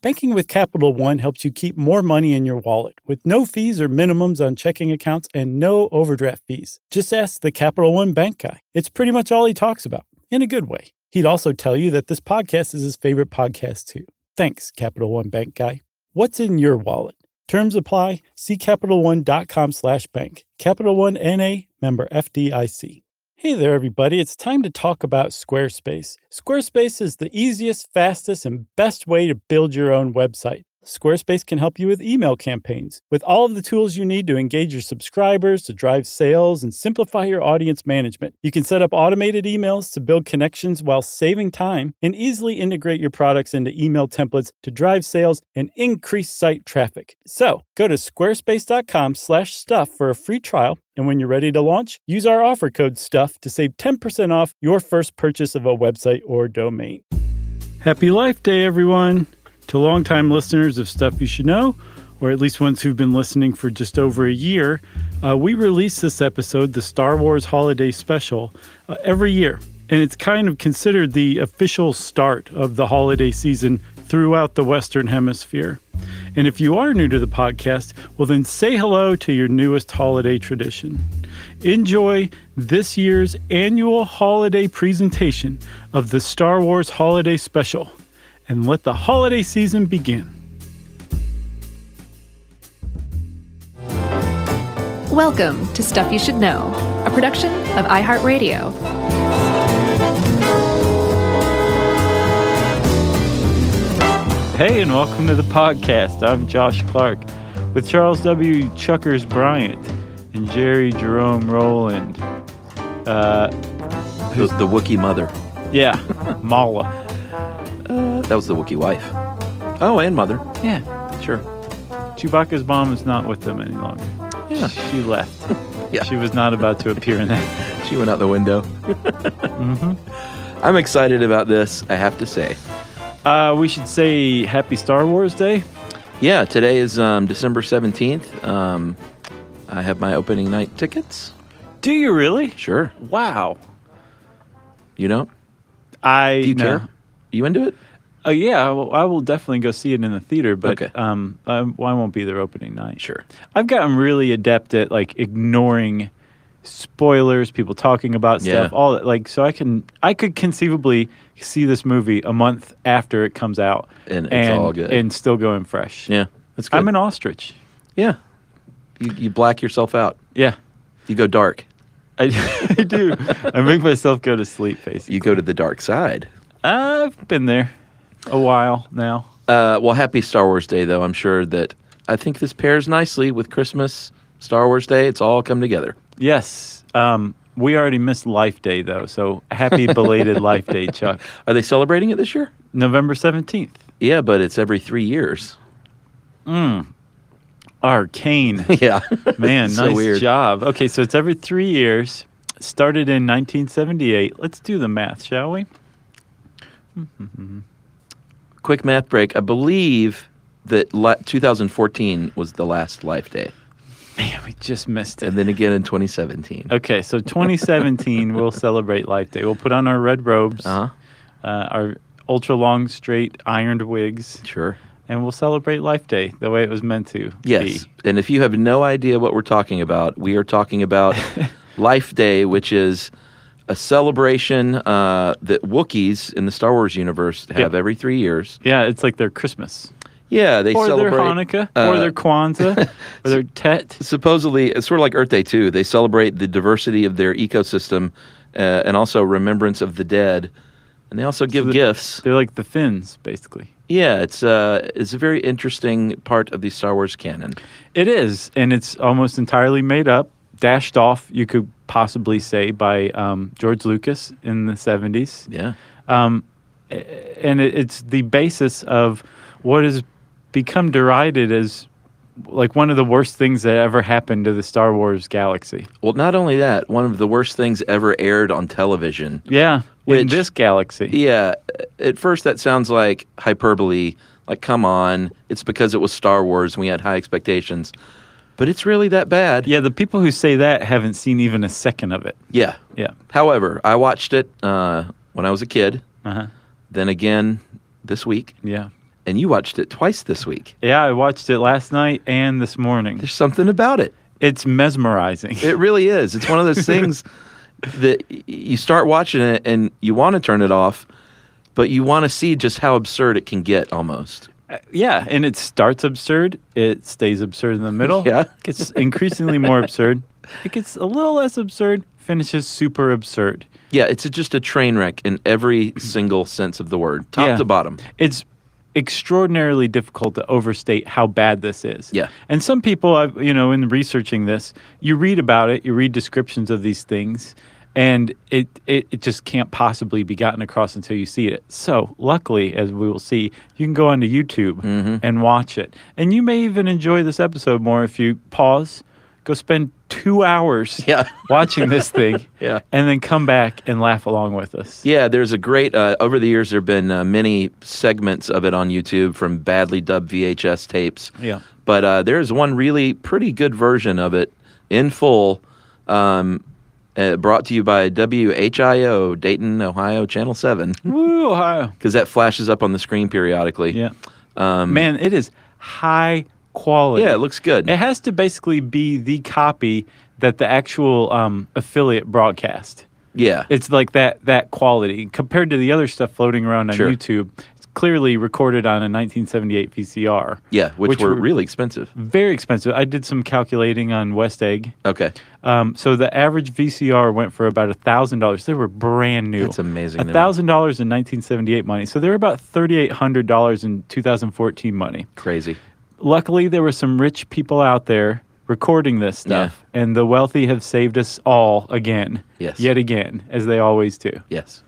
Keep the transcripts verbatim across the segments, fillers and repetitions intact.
Banking with Capital One helps you keep more money in your wallet with no fees or minimums on checking accounts and no overdraft fees. Just ask the Capital One bank guy. It's pretty much all he talks about, in a good way. He'd also tell you that this podcast is his favorite podcast too. Thanks, Capital One bank guy. What's in your wallet? Terms apply. See CapitalOne.com slash bank. Capital One N A, member F D I C. Hey there, everybody. It's time to talk about Squarespace. Squarespace is the easiest, fastest, and best way to build your own website. Squarespace can help you with email campaigns, with all of the tools you need to engage your subscribers, to drive sales, and simplify your audience management. You can set up automated emails to build connections while saving time, and easily integrate your products into email templates to drive sales and increase site traffic. So go to squarespace.com slash stuff for a free trial. And when you're ready to launch, use our offer code STUFF to save ten percent off your first purchase of a website or domain. Happy Life Day, everyone. To longtime listeners of Stuff You Should Know, or at least ones who've been listening for just over a year, uh, we release this episode, the Star Wars Holiday Special, uh, every year. And it's kind of considered the official start of the holiday season throughout the Western Hemisphere. And if you are new to the podcast, well then say hello to your newest holiday tradition. Enjoy this year's annual holiday presentation of the Star Wars Holiday Special, and let the holiday season begin. Welcome to Stuff You Should Know, a production of iHeartRadio. Hey, and welcome to the podcast. I'm Josh Clark with Charles W. Chuckers Bryant and Jerry Jerome Rowland. Uh, who's the Wookiee mother? Yeah, Mala. Uh, that was the Wookiee wife. Oh, and mother. Yeah, sure. Chewbacca's mom is not with them any longer. Yeah. She left. Yeah. She was not about to appear in that. She went out the window. mm-hmm. I'm excited about this, I have to say. Uh, we should say Happy Star Wars Day. Yeah, today is um, December seventeenth. Um, I have my opening night tickets. Do you really? Sure. Wow. You know? I Do you no. care? You into it? Oh, uh, yeah, I will, I will definitely go see it in the theater, but okay. um, I, well, I won't be there opening night. Sure. I've gotten really adept at, like, ignoring spoilers, people talking about stuff, yeah. all that. Like, so I can, I could conceivably see this movie a month after it comes out. And it's and, all good. And still going fresh. Yeah, that's good. I'm an ostrich. Yeah. You, you black yourself out. Yeah. You go dark. I, I do. I make myself go to sleep, basically. You go to the dark side. I've been there a while now. Uh, well, happy Star Wars Day, though. I'm sure that I think this pairs nicely with Christmas, Star Wars Day. It's all come together. Yes. Um, we already missed Life Day, though, so happy belated Life Day, Chuck. Are they celebrating it this year? November seventeenth. Yeah, but it's every three years. Mm. Arcane. Yeah. Man, so nice weird. job. Okay, so it's every three years. Started in nineteen seventy-eight. Let's do the math, shall we? Mm-hmm. Quick math break. I believe that la- two thousand fourteen was the last Life Day. Man, we just missed it. And then again in twenty seventeen. Okay, so twenty seventeen, we'll celebrate Life Day. We'll put on our red robes, uh-huh. uh, our ultra long, straight, ironed wigs. Sure. And we'll celebrate Life Day the way it was meant to yes. be. Yes. And if you have no idea what we're talking about, we are talking about Life Day, which is a celebration uh, that Wookiees in the Star Wars universe have yep. every three years. Yeah, it's like their Christmas. Yeah, they or celebrate. Or their Hanukkah, uh, or their Kwanzaa, or their Tet. Supposedly, it's sort of like Earth Day, too. They celebrate the diversity of their ecosystem uh, and also remembrance of the dead. And they also give so gifts. They're like the Finns, basically. Yeah, it's, uh, it's a very interesting part of the Star Wars canon. It is, and it's almost entirely made up, dashed off, you could possibly say, by um, George Lucas in the seventies. Yeah. Um, and it, it's the basis of what has become derided as like one of the worst things that ever happened to the Star Wars galaxy. Well, not only that, one of the worst things ever aired on television. Yeah, which, in this galaxy. Yeah, at first that sounds like hyperbole, like, come on, it's because it was Star Wars and we had high expectations. But it's really that bad. Yeah, the people who say that haven't seen even a second of it. Yeah. Yeah. However, I watched it uh, when I was a kid, Uh-huh. then again this week. Yeah. and you watched it twice this week. Yeah, I watched it last night and this morning. There's something about it. It's mesmerizing. It really is. It's one of those things that y- you start watching it and you want to turn it off, but you want to see just how absurd it can get almost. Uh, yeah, and it starts absurd. It stays absurd in the middle. Yeah. Gets increasingly more absurd. It gets a little less absurd, finishes super absurd. Yeah, it's a, just a train wreck in every single sense of the word, top Yeah. to bottom. It's extraordinarily difficult to overstate how bad this is. Yeah. And some people, I've, you know, in researching this, you read about it, you read descriptions of these things, and it, it, it just can't possibly be gotten across until you see it. So luckily, as we will see, you can go onto YouTube Mm-hmm. and watch it. And you may even enjoy this episode more if you pause, go spend two hours Yeah. watching this thing, Yeah. and then come back and laugh along with us. Yeah, there's a great, uh, over the years, there have been uh, many segments of it on YouTube from badly dubbed V H S tapes. Yeah. But uh, there's one really pretty good version of it in full, um, uh, brought to you by W H I O, Dayton, Ohio, Channel seven, Woo, Ohio. because that flashes up on the screen periodically. Yeah. Um, Man, it is high quality. yeah, it looks good. It has to basically be the copy that the actual um, affiliate broadcast. Yeah. It's like that that quality compared to the other stuff floating around on Sure. YouTube. It's clearly recorded on a nineteen seventy-eight V C R. Yeah, which, which were were- really expensive. Very expensive. I did some calculating on West Egg. Okay. Um, so the average V C R went for about a thousand dollars. They were brand new. That's amazing. A thousand dollars in nineteen seventy-eight money. So they were about thirty-eight hundred dollars in two thousand fourteen money. Crazy. Luckily, there were some rich people out there recording this stuff, and the wealthy have saved us all again. Yes. Yet again, as they always do. Yes.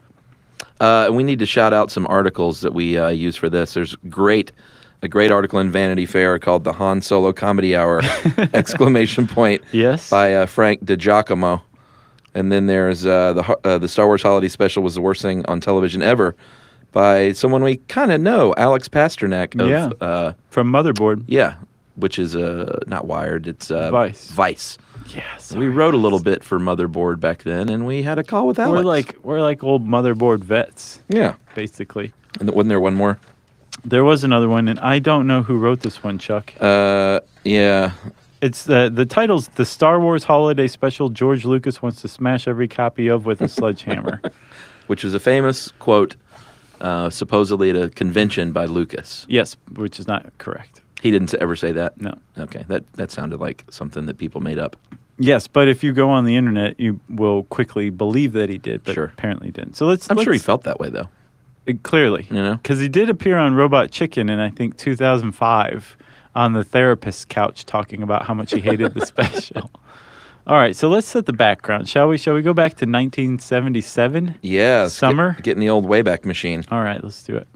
Uh, we need to shout out some articles that we uh, use for this. There's great, a great article in Vanity Fair called "The Han Solo Comedy Hour!" exclamation point. Yes. By uh, Frank DiGiacomo, and then there's uh, the ho- uh, the Star Wars Holiday Special was the worst thing on television ever, by someone we kind of know, Alex Pasternak of Yeah. uh, From Motherboard. yeah, which is uh, not Wired, it's uh, Vice. Vice. Yes. We wrote a little bit for Motherboard back then, and we had a call with Alex. We're like we're like old Motherboard vets, yeah. basically. And wasn't there one more? There was another one, and I don't know who wrote this one, Chuck. Uh, yeah. It's the the title's "The Star Wars Holiday Special." George Lucas wants to smash every copy of with a sledgehammer. Which is a famous quote, uh, supposedly at a convention by Lucas. Yes, which is not correct. He didn't ever say that? No. Okay, that, that sounded like something that people made up. Yes, but if you go on the internet, you will quickly believe that he did, but Sure. apparently didn't. So let's. I'm sure he let's- felt that way, though. uh, clearly, You know? because he did appear on Robot Chicken in I think two thousand five on the therapist's couch talking about how much he hated the special. All right, so let's set the background, shall we? Shall we go back to nineteen seventy-seven? Yeah. let's Summer? Get, getting the old Wayback Machine. All right, let's do it.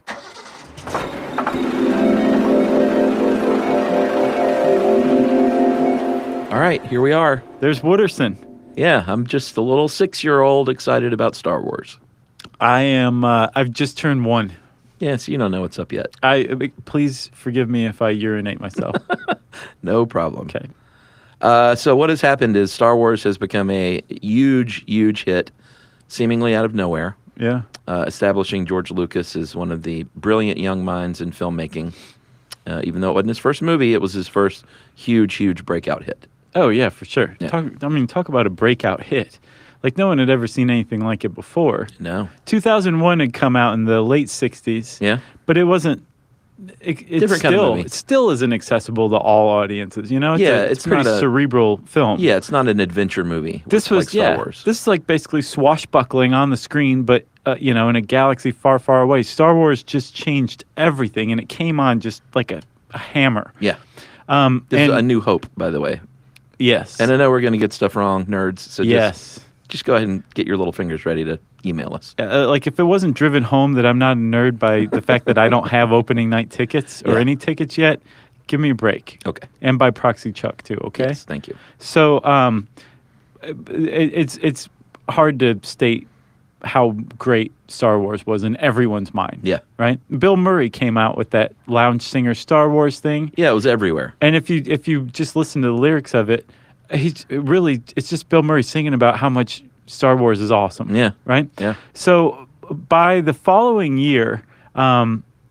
All right, here we are. There's Wooderson. Yeah, I'm just a little six-year-old excited about Star Wars. I am. Uh, I've just turned one. Yes, you don't know what's up yet. I uh, please forgive me if I urinate myself. No problem. Okay. Uh, so what has happened is Star Wars has become a huge, huge hit, seemingly out of nowhere, Yeah. uh, establishing George Lucas as one of the brilliant young minds in filmmaking. Uh, even though it wasn't his first movie, it was his first huge, huge breakout hit. Oh yeah, for sure. Yeah. Talk, I mean, talk about a breakout hit. Like no one had ever seen anything like it before. No. two thousand one had come out in the late sixties. Yeah. But it wasn't. It, it's Different kind of still, movie. It still isn't accessible to all audiences. You know. It's Yeah, a, it's pretty not a- cerebral film. Yeah, it's not an adventure movie. This was like Star yeah. Wars. This is like basically swashbuckling on the screen, but uh, you know, in a galaxy far, far away. Star Wars just changed everything, and it came on just like a, a hammer. Yeah. Um, This and is A New Hope, by the way. yes, And I know we're going to get stuff wrong, nerds. So just, yes. just go ahead and get your little fingers ready to email us. Uh, like if it wasn't driven home that I'm not a nerd by the fact that I don't have opening night tickets or Yeah. any tickets yet, give me a break. Okay. And by proxy, Chuck too. Okay. Yes, thank you. So um, it, it's it's hard to state how great Star Wars was in everyone's mind. Yeah. Right. Bill Murray came out with that lounge singer Star Wars thing, Yeah, it was everywhere. and if you if you just listen to the lyrics of it, he's it really it's just Bill Murray singing about how much Star Wars is awesome. Yeah. Right. Yeah. So by the following year, um,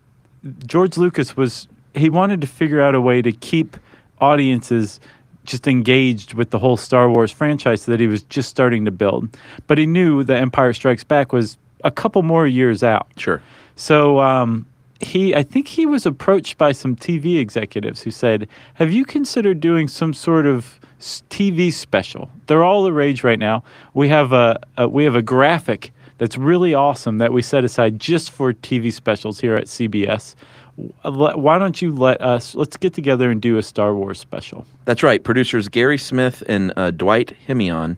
George Lucas was, he wanted to figure out a way to keep audiences just engaged with the whole Star Wars franchise that he was just starting to build. But he knew that Empire Strikes Back was a couple more years out. Sure. So um, he, I think he was approached by some T V executives who said, have you considered doing some sort of s- T V special? They're all the rage right now. We have a, a we have a graphic that's really awesome that we set aside just for T V specials here at C B S. Why don't you let us, let's get together and do a Star Wars special. That's right. Producers Gary Smith and uh, Dwight Himion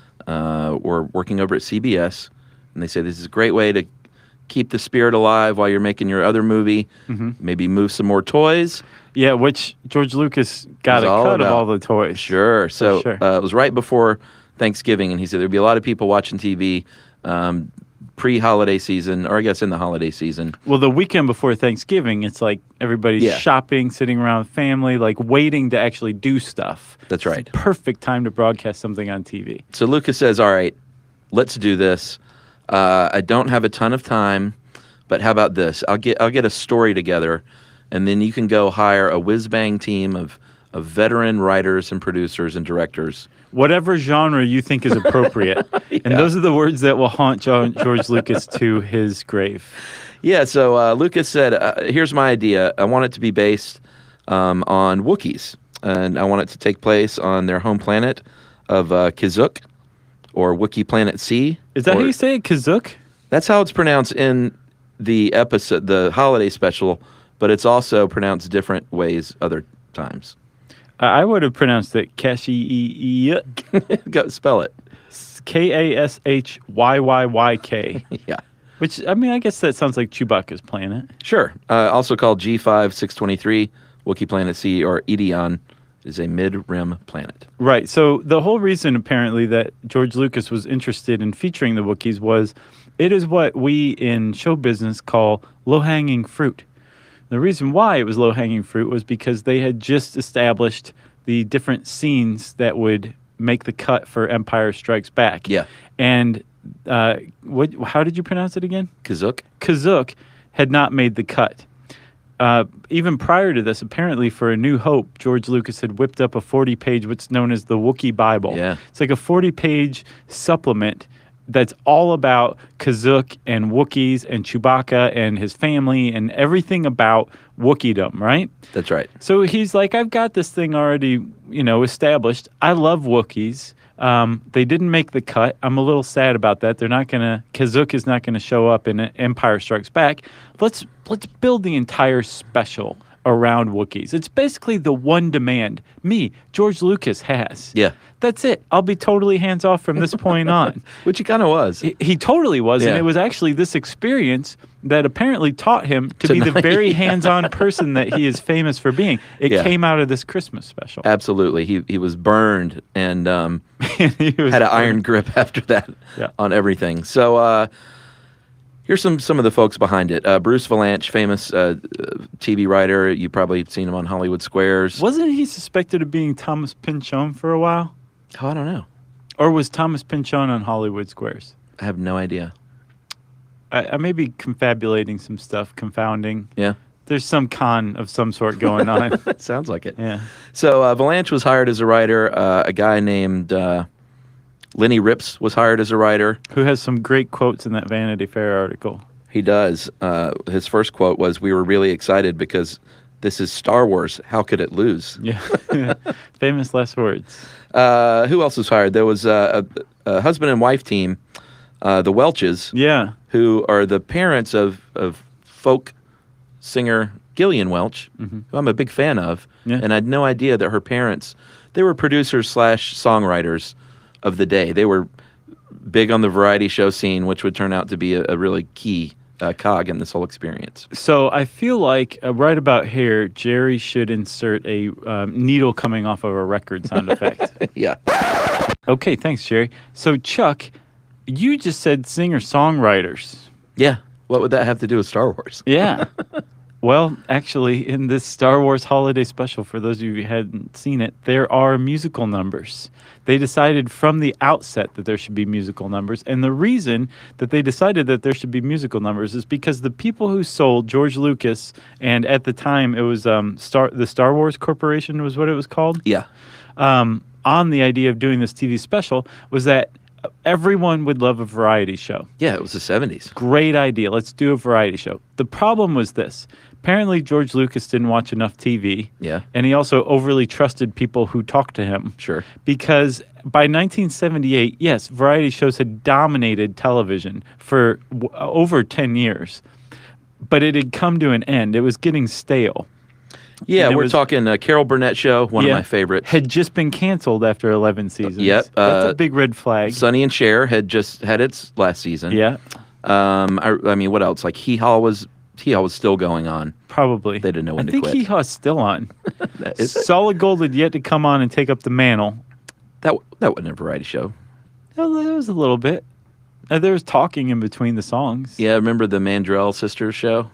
uh, were working over at C B S, and they say this is a great way to keep the spirit alive while you're making your other movie. Mm-hmm. Maybe move some more toys. Yeah, which George Lucas got a cut of all the toys. Sure. So sure. Uh, it was right before Thanksgiving, and he said there'd be a lot of people watching T V um, pre-holiday season, or I guess in the holiday season. Well, the weekend before Thanksgiving, it's like everybody's Yeah. shopping, sitting around with family, like waiting to actually do stuff. That's It's right. the perfect time to broadcast something on T V. So Lucas says, all right, let's do this. Uh, I don't have a ton of time, but how about this? I'll get I'll get a story together, and then you can go hire a whiz-bang team of, of veteran writers and producers and directors. Whatever genre you think is appropriate. Yeah. And those are the words that will haunt John, George Lucas to his grave. Yeah, so uh, Lucas said, uh, here's my idea. I want it to be based um, on Wookiees, and I want it to take place on their home planet of uh, Kizuk, or Wookiee Planet C. Is that or, how you say it, Kazuk? That's how it's pronounced in the episode, the holiday special, but it's also pronounced different ways other times. I would have pronounced it Kashi Go spell it. K A S H Y Y Y K. Yeah, Which, I mean, I guess that sounds like Chewbacca's planet. sure. Uh, also called G five six twenty-three, Wookiee Planet C, or Ideon, is a mid-rim planet. Right. So the whole reason, apparently, that George Lucas was interested in featuring the Wookiees was it is what we in show business call low-hanging fruit. The reason why it was low-hanging fruit was because they had just established the different scenes that would make the cut for Empire Strikes Back. Yeah. And uh, what? How did you pronounce it again? Kazuk? Kazuk had not made the cut. Uh, even prior to this, apparently for A New Hope, George Lucas had whipped up a forty-page, what's known as the Wookiee Bible. Yeah. It's like a forty-page supplement that's all about Kazuk and Wookiees and Chewbacca and his family and everything about Wookieedom, right? That's right. So he's like, I've got this thing already, you know, established. I love Wookiees. Um, they didn't make the cut. I'm a little sad about that. They're not gonna. Kazuk is not gonna show up in Empire Strikes Back. Let's let's build the entire special around Wookiees. It's basically the one demand me, George Lucas, has. Yeah. That's it. I'll be totally hands off from this point on. Which he kind of was. He, he totally was, Yeah. and it was actually this experience that apparently taught him to be the Tonight, very yeah. hands-on person that he is famous for being. It Yeah. came out of this Christmas special. Absolutely. He he was burned and um, He was- had an iron grip after that Yeah. on everything. So uh, here's some, some of the folks behind it. Uh, Bruce Valanche, famous uh, T V writer. You've probably seen him on Hollywood Squares. Wasn't he suspected of being Thomas Pynchon for a while? Oh, I don't know. Or was Thomas Pynchon on Hollywood Squares? I have no idea. I, I may be confabulating some stuff, confounding. Yeah. There's some con of some sort going on. Sounds like it. Yeah. So uh, Valanche was hired as a writer. Uh, a guy named uh, Lenny Rips was hired as a writer. Who has some great quotes in that Vanity Fair article. He does. Uh, his first quote was, "We were really excited because this is Star Wars. How could it lose?" Yeah. Famous last words. Uh, who else was hired? There was uh, a, a husband and wife team, uh, the Welches, Yeah. who are the parents of, of folk singer Gillian Welch, who I'm a big fan of. Yeah. And I had no idea that her parents, they were producers slash songwriters of the day. They were big on the variety show scene, which would turn out to be a, a really key uh, cog in this whole experience. So I feel like uh, right about here, Jerry should insert a um, needle coming off of a record sound effect. Yeah. Okay, thanks, Jerry. So Chuck, you just said singer-songwriters. Yeah. What would that have to do with Star Wars? Yeah. Well, actually, in this Star Wars holiday special, for those of you who hadn't seen it, there are musical numbers. They decided from the outset that there should be musical numbers. And the reason that they decided that there should be musical numbers is because the people who sold George Lucas, and at the time it was um, Star the Star Wars Corporation was what it was called, Yeah. um, on the idea of doing this T V special was that everyone would love a variety show. Yeah, it was the seventies. Great idea. Let's do a variety show. The problem was this. Apparently, George Lucas didn't watch enough T V. Yeah. And he also overly trusted people who talked to him. Sure. Because by nineteen seventy-eight, yes, variety shows had dominated television for w- over ten years. But it had come to an end. It was getting stale. Yeah, And it we're was- talking uh, Carol Burnett show, one Yeah. of my favorites. Had just been canceled after eleven seasons. Yep, That's uh, a big red flag. Sonny and Cher had just had its last season. Yeah, Um, I, I mean, what else? Like Hee Haw was Hee Haw was still going on. probably. They didn't know when I to think quit. Hee Haw's still on. Is it? Solid Gold had yet to come on and take up the mantle. That that wasn't a variety show. Well, there was a little bit. Uh, there was talking in between the songs. Yeah, remember the Mandrell sisters show?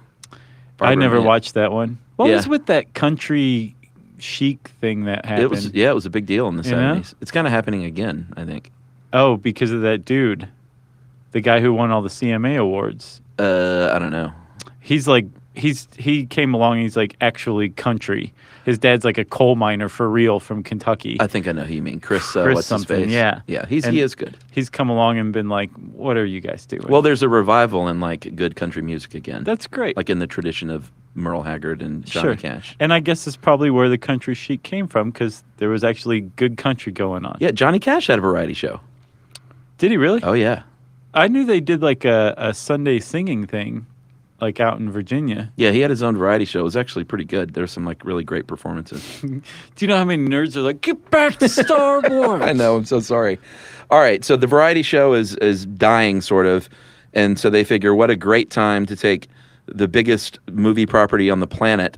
I Barbara never and- watched that one. What Yeah. was with that country chic thing that happened? It was yeah, it was a big deal in the You know? seventies. It's kind of happening again, I think. Oh, because of that dude, the guy who won all the C M A awards. Uh, I don't know. He's like he's he came along. And he's like actually country. His dad's like a coal miner for real from Kentucky. I think I know who you mean. Chris, uh, Chris what's something, his face? yeah. Yeah, he's And- he is good. He's come along and been like, "What are you guys doing?" Well, there's a revival in like good country music again. that's great. like in the tradition of Merle Haggard and Johnny Sure. Cash. And I guess that's probably where the country chic came from because there was actually good country going on. Yeah, Johnny Cash had a variety show. Did he really? Oh yeah. I knew they did like a, a Sunday singing thing, like out in Virginia. Yeah, he had his own variety show. It was actually pretty good. There's some like really great performances. Do you know how many nerds are like, get back to Star Wars? I know. I'm so sorry. All right, so the variety show is is dying, sort of, and so they figure what a great time to take the biggest movie property on the planet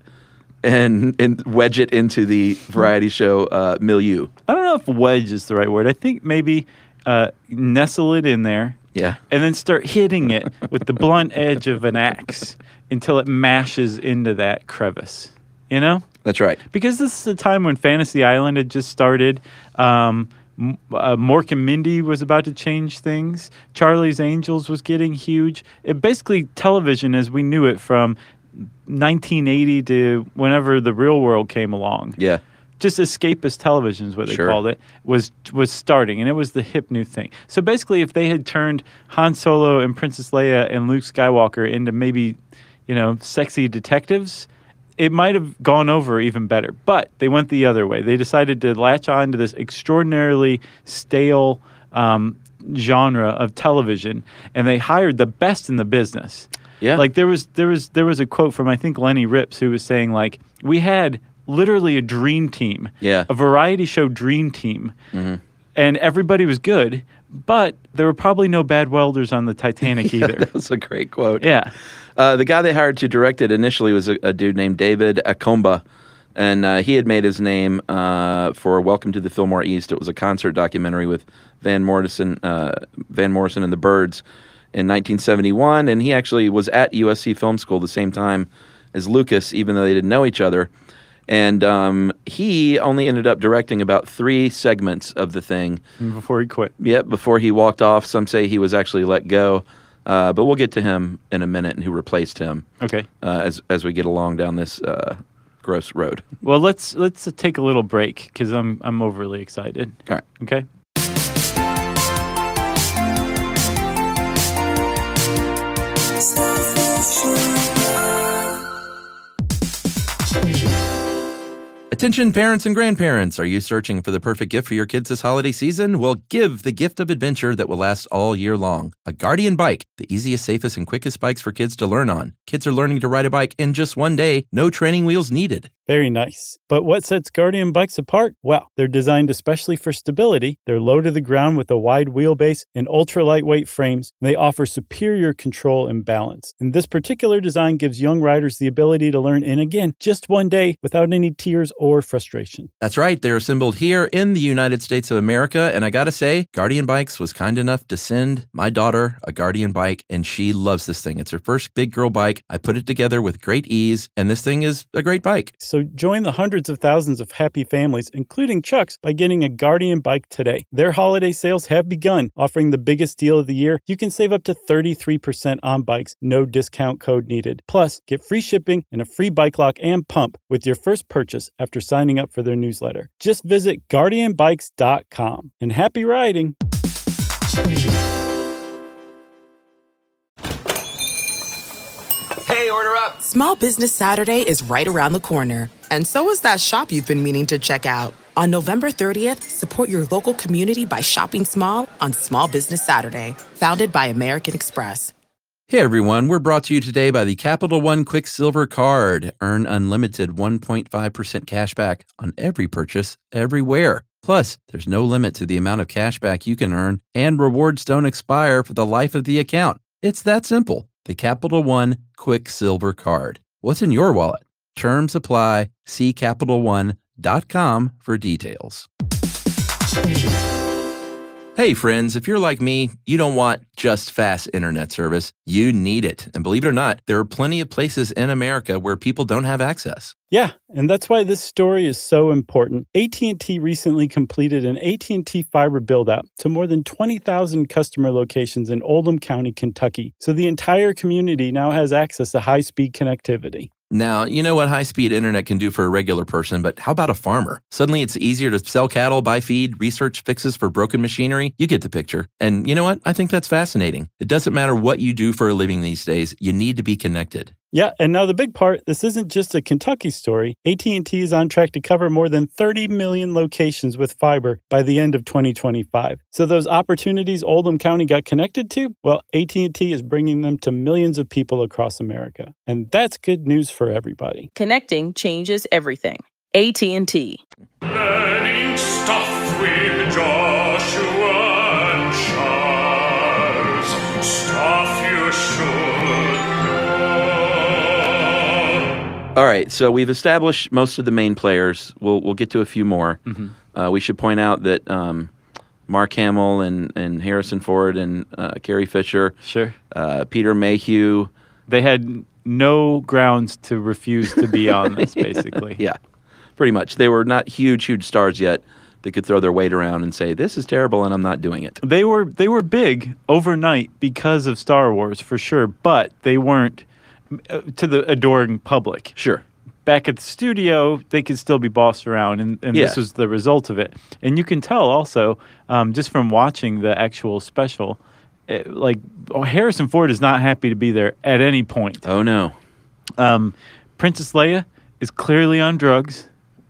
and and wedge it into the variety show uh, milieu. I don't know if wedge is the right word. I think maybe uh, nestle it in there Yeah. and then start hitting it with the blunt edge of an axe until it mashes into that crevice. You know? That's right. Because this is a time when Fantasy Island had just started. Um, M- uh, Mork and Mindy was about to change things. Charlie's Angels was getting huge. It basically, television as we knew it from nineteen eighty to whenever the real world came along, Yeah. just escapist television is what they Sure. called it, was was starting, and it was the hip new thing. So basically, if they had turned Han Solo and Princess Leia and Luke Skywalker into maybe, you know, sexy detectives, it might have gone over even better. But they went the other way. They decided to latch on to this extraordinarily stale um, genre of television, and they hired the best in the business. Yeah. Like there was there was there was a quote from I think Lenny Rips who was saying like we had literally a dream team, Yeah. a variety show dream team, Mhm. and everybody was good, but there were probably no bad welders on the Titanic either. That was a great quote. Yeah. Uh, the guy they hired to direct it initially was a, a dude named David Akomba, and uh, he had made his name uh, for Welcome to the Fillmore East. It was a concert documentary with Van Morrison, uh, Van Morrison and the Byrds in nineteen seventy-one, and he actually was at U S C Film School the same time as Lucas, even though they didn't know each other. And um, he only ended up directing about three segments of the thing. Before he quit. Yep, before he walked off. Some say he was actually let go. Uh, but we'll get to him in a minute and who replaced him Okay. uh, as as we get along down this uh, gross road. Well, let's let's take a little break because I'm I'm overly excited. All right. Okay. Attention parents and grandparents, are you searching for the perfect gift for your kids this holiday season? Well, give the gift of adventure that will last all year long. A Guardian bike, the easiest, safest, and quickest bikes for kids to learn on. Kids are learning to ride a bike in just one day, no training wheels needed. Very nice. But what sets Guardian bikes apart? Well, they're designed especially for stability. They're low to the ground with a wide wheelbase and ultra lightweight frames. They offer superior control and balance. And this particular design gives young riders the ability to learn in, again, just one day without any tears or frustration. That's right. They're assembled here in the United States of America. And I got to say, Guardian Bikes was kind enough to send my daughter a Guardian bike, and she loves this thing. It's her first big girl bike. I put it together with great ease, and this thing is a great bike. So join the hundreds of thousands of happy families, including Chuck's, by getting a Guardian bike today. Their holiday sales have begun, offering the biggest deal of the year. You can save up to thirty-three percent on bikes, no discount code needed. Plus, get free shipping and a free bike lock and pump with your first purchase after signing up for their newsletter. Just visit guardian bikes dot com, and happy riding. Hey, order up. Small Business Saturday is right around the corner. And so is that shop you've been meaning to check out. On November thirtieth, support your local community by shopping small on Small Business Saturday, founded by American Express. Hey everyone, we're brought to you today by the Capital One Quicksilver Card. Earn unlimited one point five percent cash back on every purchase, everywhere. Plus, there's no limit to the amount of cash back you can earn, and rewards don't expire for the life of the account. It's that simple. The Capital One Quicksilver Card. What's in your wallet? Terms apply. See Capital One dot com for details. Hey friends, if you're like me, you don't want just fast internet service. You need it. And believe it or not, there are plenty of places in America where people don't have access. Yeah, and that's why this story is so important. A T and T recently completed an A T and T fiber build-out to more than twenty thousand customer locations in Oldham County, Kentucky. So the entire community now has access to high-speed connectivity. Now, you know what high-speed internet can do for a regular person, but how about a farmer? Suddenly it's easier to sell cattle, buy feed, research fixes for broken machinery. You get the picture. And you know what? I think that's fascinating. It doesn't matter what you do for a living these days. You need to be connected. Yeah, and now the big part, this isn't just a Kentucky story. A T and T is on track to cover more than thirty million locations with fiber by the end of twenty twenty-five. So those opportunities Oldham County got connected to, well, A T and T is bringing them to millions of people across America. And that's good news for everybody. Connecting changes everything. A T and T. Learning stuff with Joshua and Charles. Stuff you should All right, so we've established most of the main players. We'll we'll get to a few more. Mm-hmm. Uh, we should point out that um, Mark Hamill and, and Harrison Ford and uh, Carrie Fisher, Sure. uh, Peter Mayhew. They had no grounds to refuse to be on this, basically. Yeah, pretty much. They were not huge, huge stars yet. They could throw their weight around and say, this is terrible and I'm not doing it. They were they were big overnight because of Star Wars, for sure, but they weren't uh, to the adoring public. Sure. Back at the studio, they could still be bossed around, and, and Yeah. this was the result of it. And you can tell also, um, just from watching the actual special, it, like, oh, Harrison Ford is not happy to be there at any point. Oh, no. Um, Princess Leia is clearly on drugs.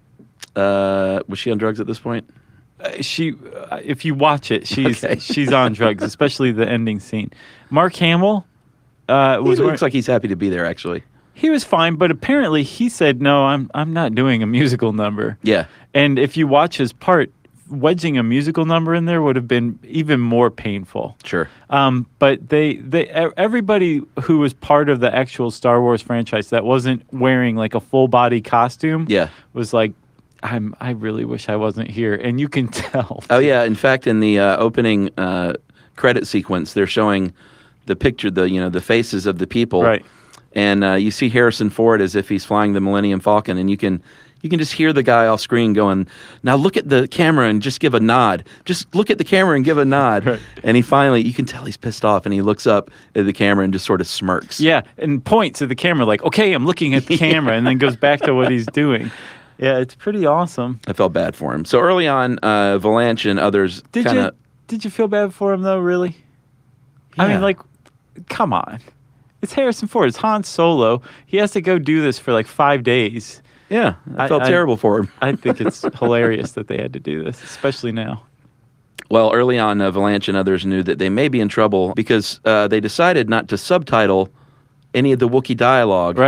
Uh, was she on drugs at this point? Uh, she, uh, if you watch it, she's Okay. she's on drugs, especially the ending scene. Mark Hamill uh, He was looks like he's happy to be there, actually. he was fine, but apparently he said, "No, I'm I'm not doing a musical number." Yeah. And if you watch his part, wedging a musical number in there would have been even more painful. Sure. Um, but they, they, e- everybody who was part of the actual Star Wars franchise that wasn't wearing like a full body costume, Yeah. was like, I'm, I really wish I wasn't here, and you can tell. Oh, yeah. In fact, in the uh, opening uh, credit sequence, they're showing the picture, the you know, the faces of the people. Right. And uh, you see Harrison Ford as if he's flying the Millennium Falcon, and you can you can just hear the guy off screen going, "Now look at the camera and just give a nod. Just look at the camera and give a nod." Right. And he finally, you can tell he's pissed off, and he looks up at the camera and just sort of smirks. Yeah, and points at the camera like, "Okay, I'm looking at the camera," and then goes back to what he's doing. Yeah, it's pretty awesome. I felt bad for him. So early on, uh, Valanche and others Did kind you of. did you feel bad for him though? Really? I Yeah. mean, like, come on. It's Harrison Ford. It's Han Solo. He has to go do this for like five days. Yeah, I I- felt I- terrible for him. I think it's hilarious that they had to do this, especially now. Well, early on, uh, Valanche and others knew that they may be in trouble because uh, they decided not to subtitle any of the Wookiee dialogue. Right.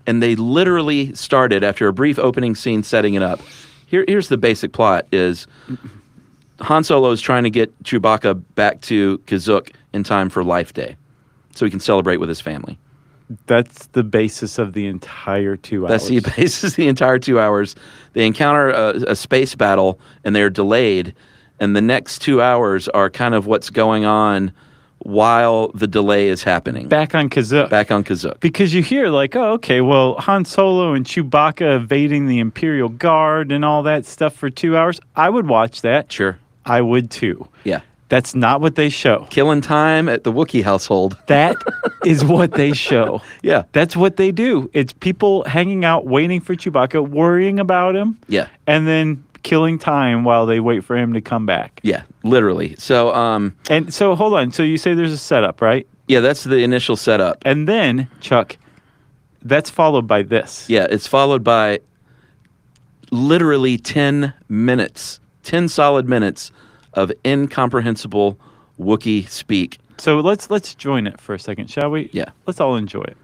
and they literally started after a brief opening scene setting it up. Here, here's the basic plot: is Han Solo is trying to get Chewbacca back to Kashyyyk in time for Life Day, so he can celebrate with his family. That's the basis of the entire two hours. That's the basis of the entire two hours. They encounter a, a space battle, and they're delayed. And the next two hours are kind of what's going on while the delay is happening. Back on Kashyyyk. Back on Kashyyyk. Because you hear like, oh, okay, well, Han Solo and Chewbacca evading the Imperial Guard and all that stuff for two hours. I would watch that. Sure. I would too. Yeah. That's not what they show. Killing time at the Wookiee household. That is what they show. Yeah. That's what they do. It's people hanging out, waiting for Chewbacca, worrying about him. Yeah. And then killing time while they wait for him to come back. Yeah, literally. So, um, and so hold on. So you say there's a setup, right? Yeah, that's the initial setup. And then, Chuck, that's followed by this. Yeah, it's followed by literally ten minutes, ten solid minutes of incomprehensible Wookiee speak. So let's let's join it for a second, shall we? Yeah. Let's all enjoy it.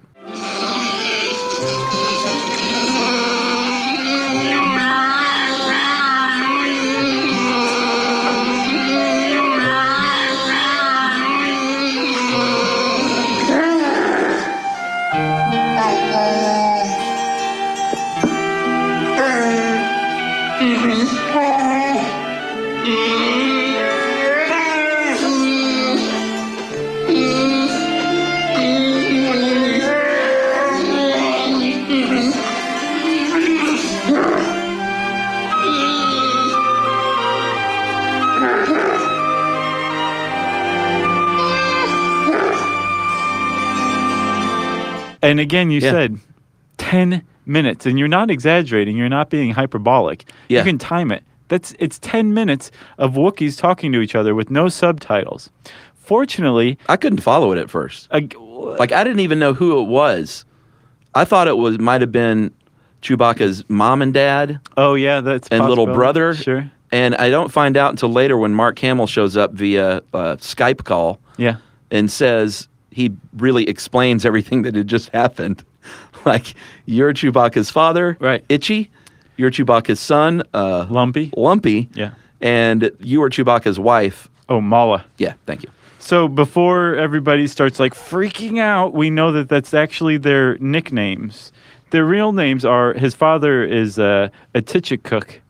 And again, you Yeah. said ten minutes, and you're not exaggerating. You're not being hyperbolic. Yeah. You can time it. That's it's ten minutes of Wookiees talking to each other with no subtitles. Fortunately, I couldn't follow it at first. I, Like, I didn't even know who it was. I thought it was might have been Chewbacca's mom and dad oh yeah, that's and little possible. brother. Sure. And I don't find out until later when Mark Hamill shows up via uh, Skype call Yeah. and says he really explains everything that had just happened. Like, you're Chewbacca's father, Right. Itchy. You're Chewbacca's son, uh, Lumpy. Lumpy. Yeah. And you are Chewbacca's wife. Oh, Mala. Yeah, thank you. So before everybody starts like freaking out, we know that that's actually their nicknames. Their real names are, his father is uh, Atichikuk.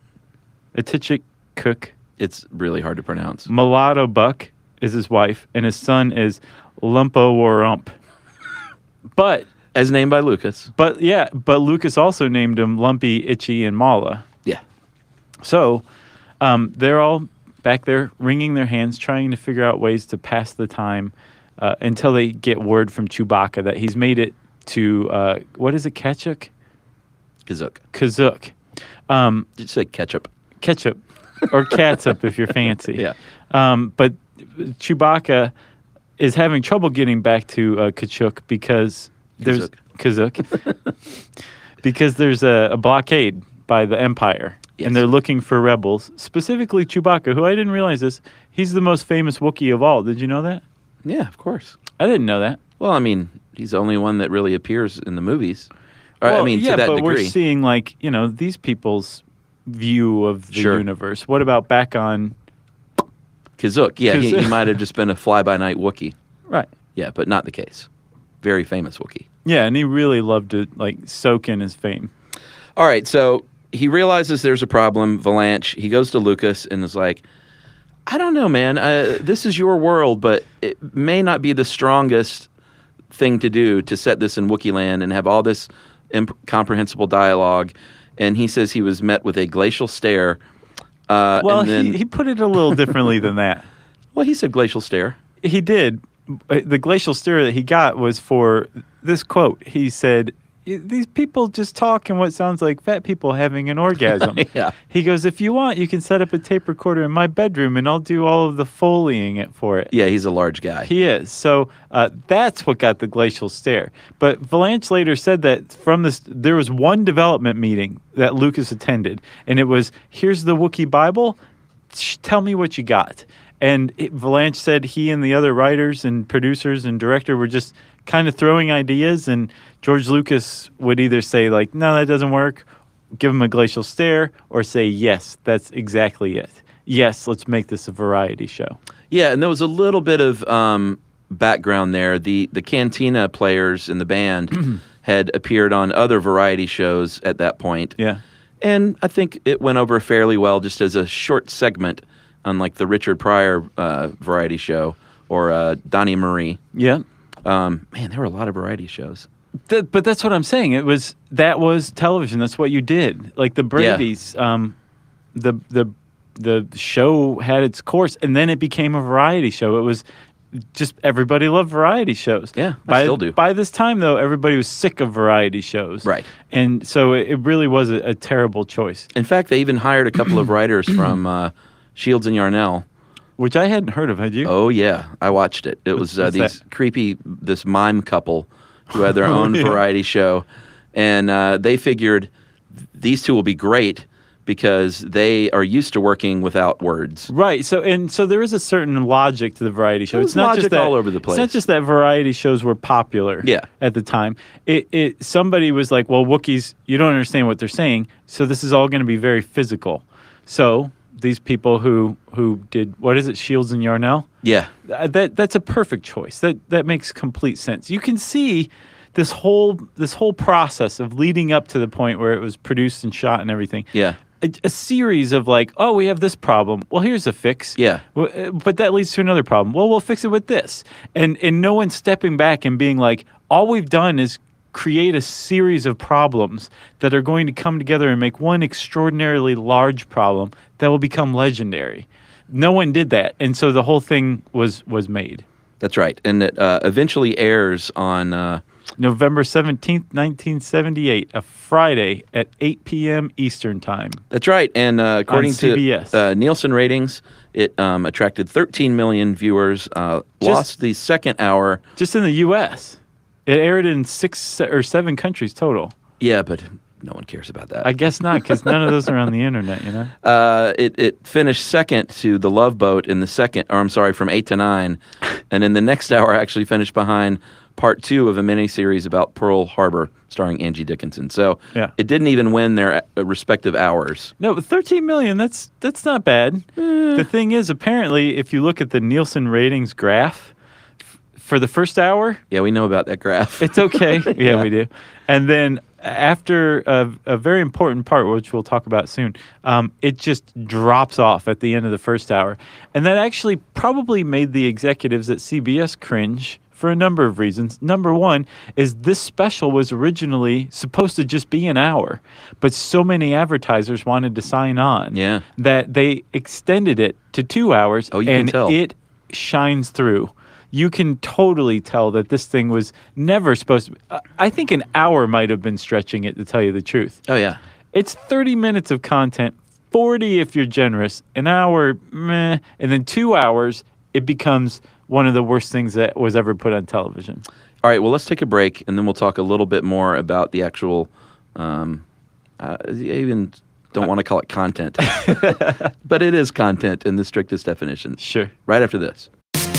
Atichikuk. It's really hard to pronounce. Mulatto Buck is his wife, and his son is Lumpo Warump. But, As named by Lucas. but yeah, but Lucas also named him Lumpy, Itchy, and Mala. Yeah. So um, they're all back there wringing their hands, trying to figure out ways to pass the time uh, until they get word from Chewbacca that he's made it to, uh, what is it, Ketchuk? Kashyyyk. Kashyyyk. Um, Did you say ketchup? ketchup or catsup if you're fancy. Yeah. Um, but Chewbacca is having trouble getting back to uh, Kashyyyk because there's Kashyyyk because there's a, a blockade by the Empire, Yes. and they're looking for rebels, specifically Chewbacca, who I didn't realize this. He's the most famous Wookiee of all. Did you know that? Yeah, of course. I didn't know that. Well, I mean, he's the only one that really appears in the movies. Or, I Well, mean, yeah, to that but degree. we're seeing like you know these people's view of the Sure. universe. What about back on? Kashyyyk, yeah, he, he Kashyyyk. might have just been a fly-by-night Wookiee. Right. Yeah, but not the case. Very famous Wookiee. Yeah, and he really loved to like soak in his fame. All right, so he realizes there's a problem, Valanche. He goes to Lucas and is like, I don't know, man. Uh, this is your world, but it may not be the strongest thing to do to set this in Wookiee land and have all this incomprehensible dialogue. And he says he was met with a glacial stare. Uh, Well, and then, he, he put it a little differently than that. well, he said glacial stare. He did. Uh, The glacial stare that he got was for this quote. He said, these people just talk in what sounds like fat people having an orgasm. Yeah. He goes, if you want, you can set up a tape recorder in my bedroom and I'll do all of the Foleying it for it. Yeah, he's a large guy. He is. So uh, that's what got the glacial stare. But Valanche later said that from this, there was one development meeting that Lucas attended, and it was, here's the Wookiee Bible. Sh- tell me what you got. And it, Valanche said he and the other writers and producers and director were just kind of throwing ideas, and George Lucas would either say like, no, that doesn't work, give him a glacial stare, or say, yes, that's exactly it. Yes, let's make this a variety show. Yeah, and there was a little bit of um, background there. The the Cantina players in the band had appeared on other variety shows at that point. Yeah. And I think it went over fairly well just as a short segment on like the Richard Pryor uh, variety show or uh, Donnie Marie. Yeah. Um, man, there were a lot of variety shows. Th- but that's what I'm saying. It was that was television. That's what you did. Like the Brady's, um, the the the show had its course, and then it became a variety show. It was just everybody loved variety shows. Yeah, I by, still do. By this time, though, everybody was sick of variety shows. Right. And so it, it really was a, a terrible choice, In fact, they even hired a couple of writers from uh, Shields and Yarnell. which I hadn't heard of. Had you? Oh yeah, I watched it. It was uh, what's these that? creepy, this mime couple who had their own Yeah. variety show, and uh, they figured these two will be great because they are used to working without words. Right. So and so there is a certain logic to the variety show. There's It's not logic just that all over the place. It's not just that variety shows were popular. Yeah. At the time, it it somebody was like, well, Wookiees, you don't understand what they're saying, so this is all going to be very physical. So these people who who did what is it, Shields and Yarnell? Yeah, Uh, that that's a perfect choice. That that makes complete sense. You can see this whole this whole process of leading up to the point where it was produced and shot and everything. yeah, A, a series of like, oh, we have this problem. Well, here's a fix. Yeah. Well, uh, but that leads to another problem. Well, we'll fix it with this. And and no one's stepping back and being like, all we've done is create a series of problems that are going to come together and make one extraordinarily large problem that will become legendary. No one did that, and so the whole thing was was made. that's right. And it uh, eventually airs on. Uh, November seventeenth, nineteen seventy-eight, a Friday at eight p.m. Eastern Time. That's right. And uh, according C B S. to uh, Nielsen ratings, it um, attracted thirteen million viewers. Uh, Just- lost the second hour. Just in the U S It aired in six se- or seven countries total. Yeah, but no one cares about that. I guess not, because none of those are on the internet, you know? Uh, it, it finished second to The Love Boat in the second, or I'm sorry, from eight to nine. And in the next hour, actually finished behind part two of a miniseries about Pearl Harbor starring Angie Dickinson. So Yeah. it didn't even win their uh, respective hours. No, but thirteen million, that's that's not bad. The thing is, apparently, if you look at the Nielsen ratings graph, f- for the first hour, Yeah, we know about that graph. it's okay. yeah, we do. And then after a, a very important part, which we'll talk about soon, um, it just drops off at the end of the first hour. And that actually probably made the executives at C B S cringe for a number of reasons. Number one is this special was originally supposed to just be an hour, but so many advertisers wanted to sign on Yeah. that they extended it to two hours. Oh, you can and tell. it shines through. You can totally tell that this thing was never supposed to be. I- I think an hour might have been stretching it, to tell you the truth. Oh, yeah. It's thirty minutes of content, forty if you're generous, an hour, meh, and then two hours, it becomes one of the worst things that was ever put on television. All right, well, let's take a break, and then we'll talk a little bit more about the actual, um, uh, I even don't want to call it content, but it is content in the strictest definition. Sure. Right after this.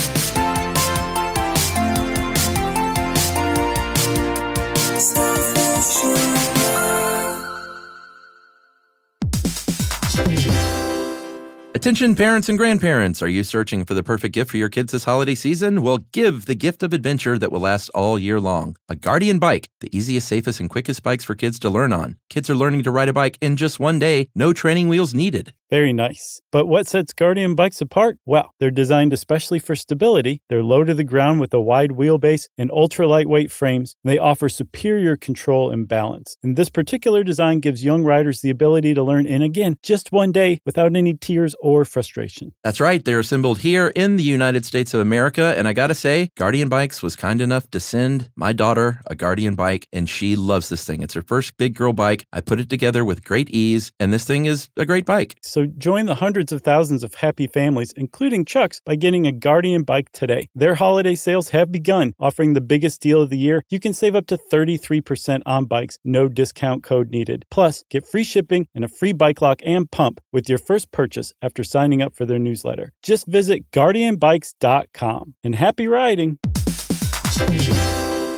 Attention parents and grandparents, are you searching for the perfect gift for your kids this holiday season? Well, give the gift of adventure that will last all year long. A Guardian bike, the easiest, safest, and quickest bikes for kids to learn on. Kids are learning to ride a bike in just one day, no training wheels needed. Very nice. But what sets Guardian bikes apart? Well, they're designed especially for stability. They're low to the ground with a wide wheelbase and ultra lightweight frames. They offer superior control and balance. And this particular design gives young riders the ability to learn in, again, just one day without any tears or frustration. That's right, they're assembled here in the United States of America, and I gotta say, Guardian Bikes was kind enough to send my daughter a Guardian bike, and she loves this thing. It's her first big girl bike. I put it together with great ease, and this thing is a great bike. So join the hundreds of thousands of happy families, including Chuck's, by getting a Guardian bike today. Their holiday sales have begun, offering the biggest deal of the year. You can save up to thirty-three percent on bikes, no discount code needed. Plus, get free shipping and a free bike lock and pump with your first purchase after signing up for their newsletter. Just visit guardian bikes dot com and happy riding.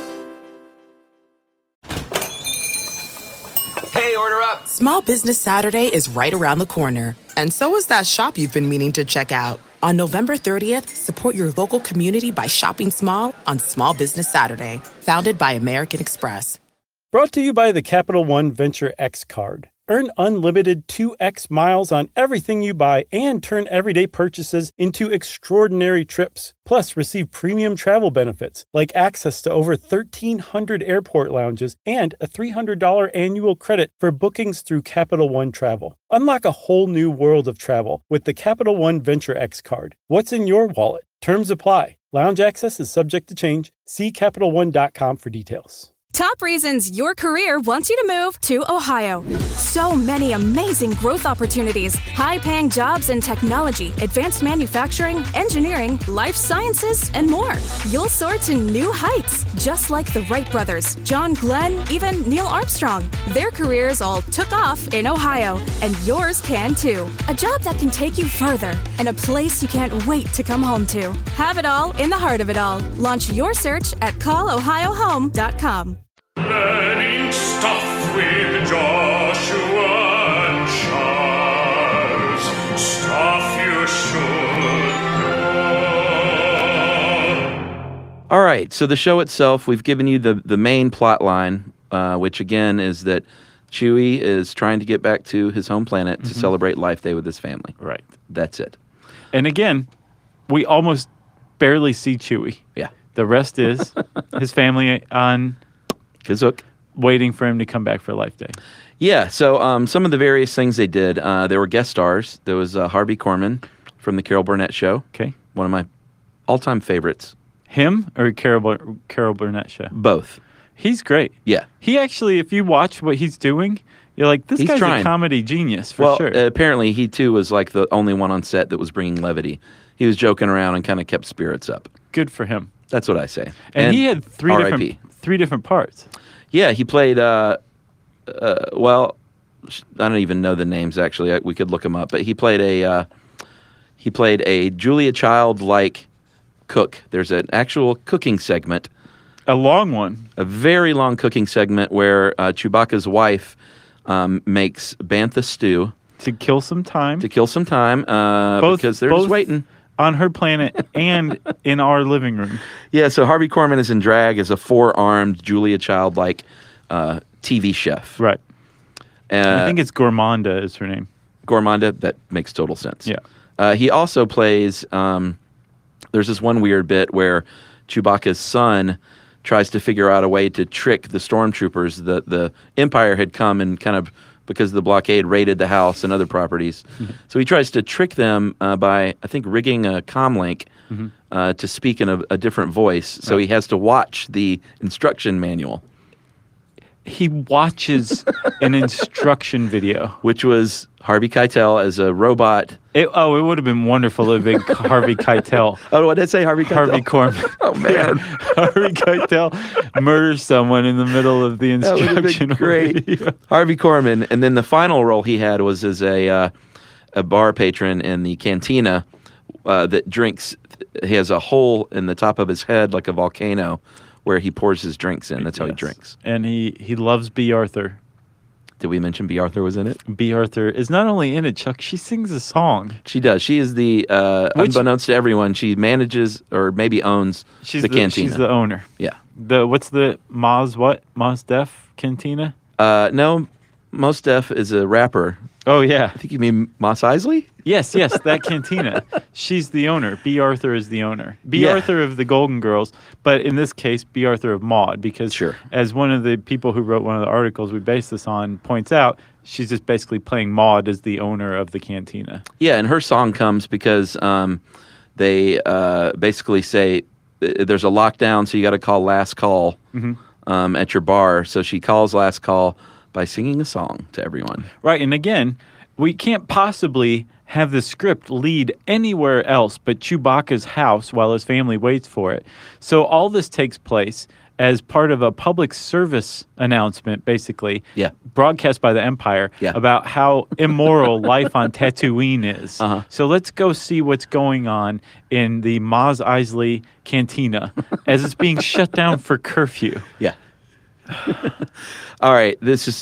order up. Small Business Saturday is right around the corner, and so is that shop you've been meaning to check out. On November thirtieth, support your local community by shopping small on Small Business Saturday, founded by American Express. Brought to you by the Capital One Venture X card. Earn unlimited two x miles on everything you buy and turn everyday purchases into extraordinary trips. Plus, receive premium travel benefits like access to over thirteen hundred airport lounges and a three hundred dollars annual credit for bookings through Capital One Travel. Unlock a whole new world of travel with the Capital One Venture X card. What's in your wallet? Terms apply. Lounge access is subject to change. See Capital One dot com for details. Top reasons your career wants you to move to Ohio. So many amazing growth opportunities, high-paying jobs in technology, advanced manufacturing, engineering, life sciences, and more. You'll soar to new heights, just like the Wright brothers, John Glenn, even Neil Armstrong. Their careers all took off in Ohio, and yours can too. A job that can take you further, and a place you can't wait to come home to. Have it all in the heart of it all. Launch your search at call ohio home dot com. Learning stuff with Joshua and Charles. Stuff you should know. All right, so the show itself, we've given you the, the main plot line, uh, which again is that Chewie is trying to get back to his home planet mm-hmm. to celebrate Life Day with his family. Right. That's it. And again, we almost barely see Chewie. Yeah. The rest is his family on... Kazook. Waiting for him to come back for Life Day. Yeah, so um, some of the various things they did, uh, there were guest stars. There was uh, Harvey Korman from the Carol Burnett Show. Okay. One of my all-time favorites. Him or Carol, Bur- Carol Burnett Show? Both. He's great. Yeah. He actually, if you watch what he's doing, you're like, this he's guy's trying. a comedy genius for well, sure. Uh, apparently, he too was like the only one on set that was bringing levity. He was joking around and kind of kept spirits up. Good for him. That's what I say. And, and he had three R I P different three different parts. Yeah, he played, uh, uh, well, I don't even know the names, actually. I, we could look them up. But he played a uh, he played a Julia Child-like cook. There's an actual cooking segment. A long one. A very long cooking segment where uh, Chewbacca's wife um, makes bantha stew. To kill some time. To kill some time, uh, both, because they're both just waiting. On her planet and in our living room. Yeah, so Harvey Korman is in drag as a four-armed Julia Child-like uh, T V chef. Right. Uh, I think it's Gourmanda is her name. Gourmanda, that makes total sense. Yeah. Uh, he also plays, um, there's this one weird bit where Chewbacca's son tries to figure out a way to trick the stormtroopers. The, the Empire had come and kind of, because of the blockade, raided the house and other properties. Mm-hmm. So he tries to trick them uh, by, I think, rigging a comlink mm-hmm. uh, to speak in a, a different voice. So right. he has to watch the instruction manual. He watches an instruction video. Which was Harvey Keitel as a robot. It, oh, it would have been wonderful if it had been Harvey Keitel. Oh, what did I say? Harvey Keitel? Harvey Korman. Oh, man. Harvey Keitel murders someone in the middle of the instruction that great. video. Harvey Korman. And then the final role he had was as a, uh, a bar patron in the cantina uh, that drinks. He has a hole in the top of his head like a volcano where he pours his drinks in. That's how yes. he drinks. And he, he loves B. Arthur. Did we mention B. Arthur was in it? B. Arthur is not only in it, Chuck, she sings a song. She does. She is the, uh, Which, unbeknownst to everyone, she manages or maybe owns she's the, the cantina. She's the owner. Yeah. The What's the Maz what? Maz Def Cantina? Uh, no, Mos Def is a rapper. Oh, yeah. I think you mean Mos Eisley? Yes, yes, that cantina. She's the owner. B. Arthur is the owner. B. Yeah. Arthur of the Golden Girls, but in this case, B. Arthur of Maude, because sure. as one of the people who wrote one of the articles we based this on points out, she's just basically playing Maude as the owner of the cantina. Yeah, and her song comes because um, they uh, basically say there's a lockdown, so you got to call last call mm-hmm. um, at your bar. So she calls last call by singing a song to everyone. Right, and again, we can't possibly have the script lead anywhere else but Chewbacca's house while his family waits for it. So all this takes place as part of a public service announcement, basically, yeah. broadcast by the Empire yeah. about how immoral life on Tatooine is. Uh-huh. So let's go see what's going on in the Mos Eisley Cantina as it's being shut down for curfew. Yeah. All right, this is...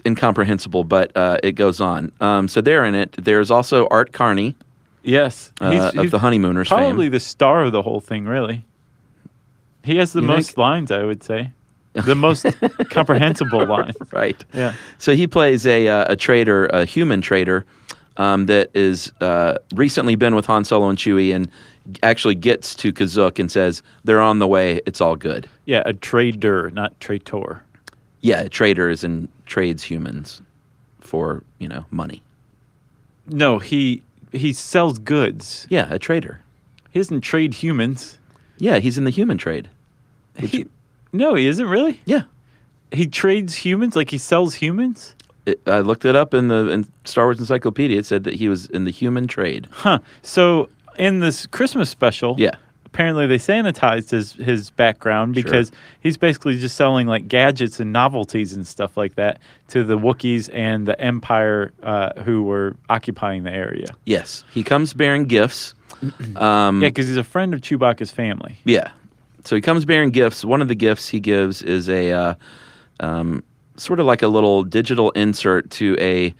incomprehensible, but uh, it goes on. Um, so they're in it. There's also Art Carney Yes. uh, He's- of he's the Honeymooners fame. Probably the star of the whole thing, really. He has the You most think? lines, I would say. The most comprehensible line. Right. Yeah. So he plays a uh, a traitor, a human traitor, um, that is uh, recently been with Han Solo and Chewie, and actually gets to Kazuk and says they're on the way. It's all good. Yeah, a trader, not traitor. Yeah, a traitor is in trades humans for you know money. No, he he sells goods. Yeah, a traitor. He doesn't trade humans. Yeah, he's in the human trade. He, no, he isn't really. Yeah, He trades humans, like he sells humans. it, I looked it up in the in Star Wars Encyclopedia. It said that he was in the human trade. Huh. So in this Christmas special, Yeah. apparently they sanitized his his background Sure. because he's basically just selling like gadgets and novelties and stuff like that to the Wookiees and the Empire uh, who were occupying the area. Yes, he comes bearing gifts. Um, Yeah, because he's a friend of Chewbacca's family. Yeah. So he comes bearing gifts. One of the gifts he gives is a uh, um, sort of like a little digital insert to a,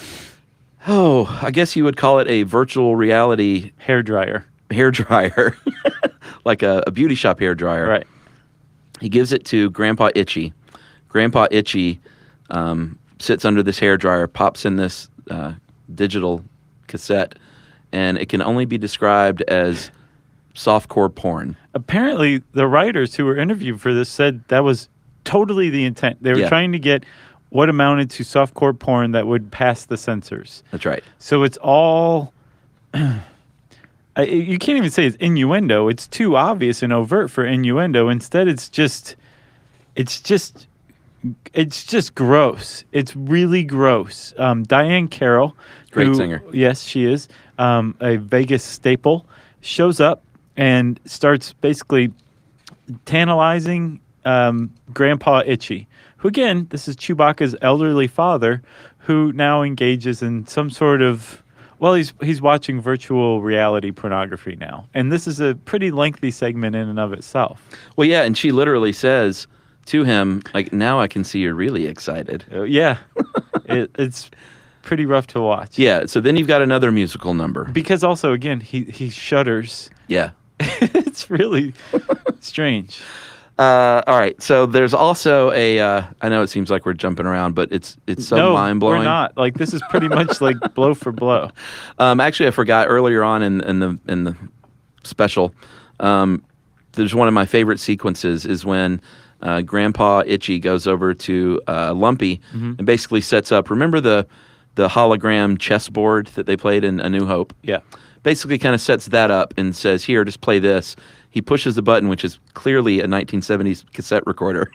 oh, I guess you would call it a virtual reality Hair dryer. hair dryer, like a, a beauty shop hair dryer. Right. He gives it to Grandpa Itchy. Grandpa Itchy um, sits under this hair dryer, pops in this uh, digital cassette, and it can only be described as softcore porn. Apparently, the writers who were interviewed for this said that was totally the intent. They were Yeah. trying to get what amounted to softcore porn that would pass the censors. That's right. So it's all. I- you can't even say it's innuendo. It's too obvious and overt for innuendo. Instead, it's just. It's just. It's just gross. It's really gross. Um, Diane Carroll, Great who- singer. Yes, she is. Um, a Vegas staple, shows up and starts basically tantalizing um, Grandpa Itchy, who again, this is Chewbacca's elderly father, who now engages in some sort of, well, he's he's watching virtual reality pornography now, and this is a pretty lengthy segment in and of itself. Well, yeah, and she literally says to him, like, now I can see you're really excited. Uh, yeah, it, it's pretty rough to watch. Yeah, so then you've got another musical number. Because also, again, he he shudders. Yeah. It's really strange. Uh, all right, so there's also a, uh, I know it seems like we're jumping around, but it's it's so no, mind-blowing. we're not. Like, this is pretty much like blow for blow. Um, actually, I forgot earlier on in, in the in the special, um, there's one of my favorite sequences is when uh, Grandpa Itchy goes over to uh, Lumpy and basically sets up, remember the the hologram chessboard that they played in A New Hope? Yeah. Basically kind of sets that up and says, here, just play this. He pushes the button, which is clearly a nineteen seventies cassette recorder.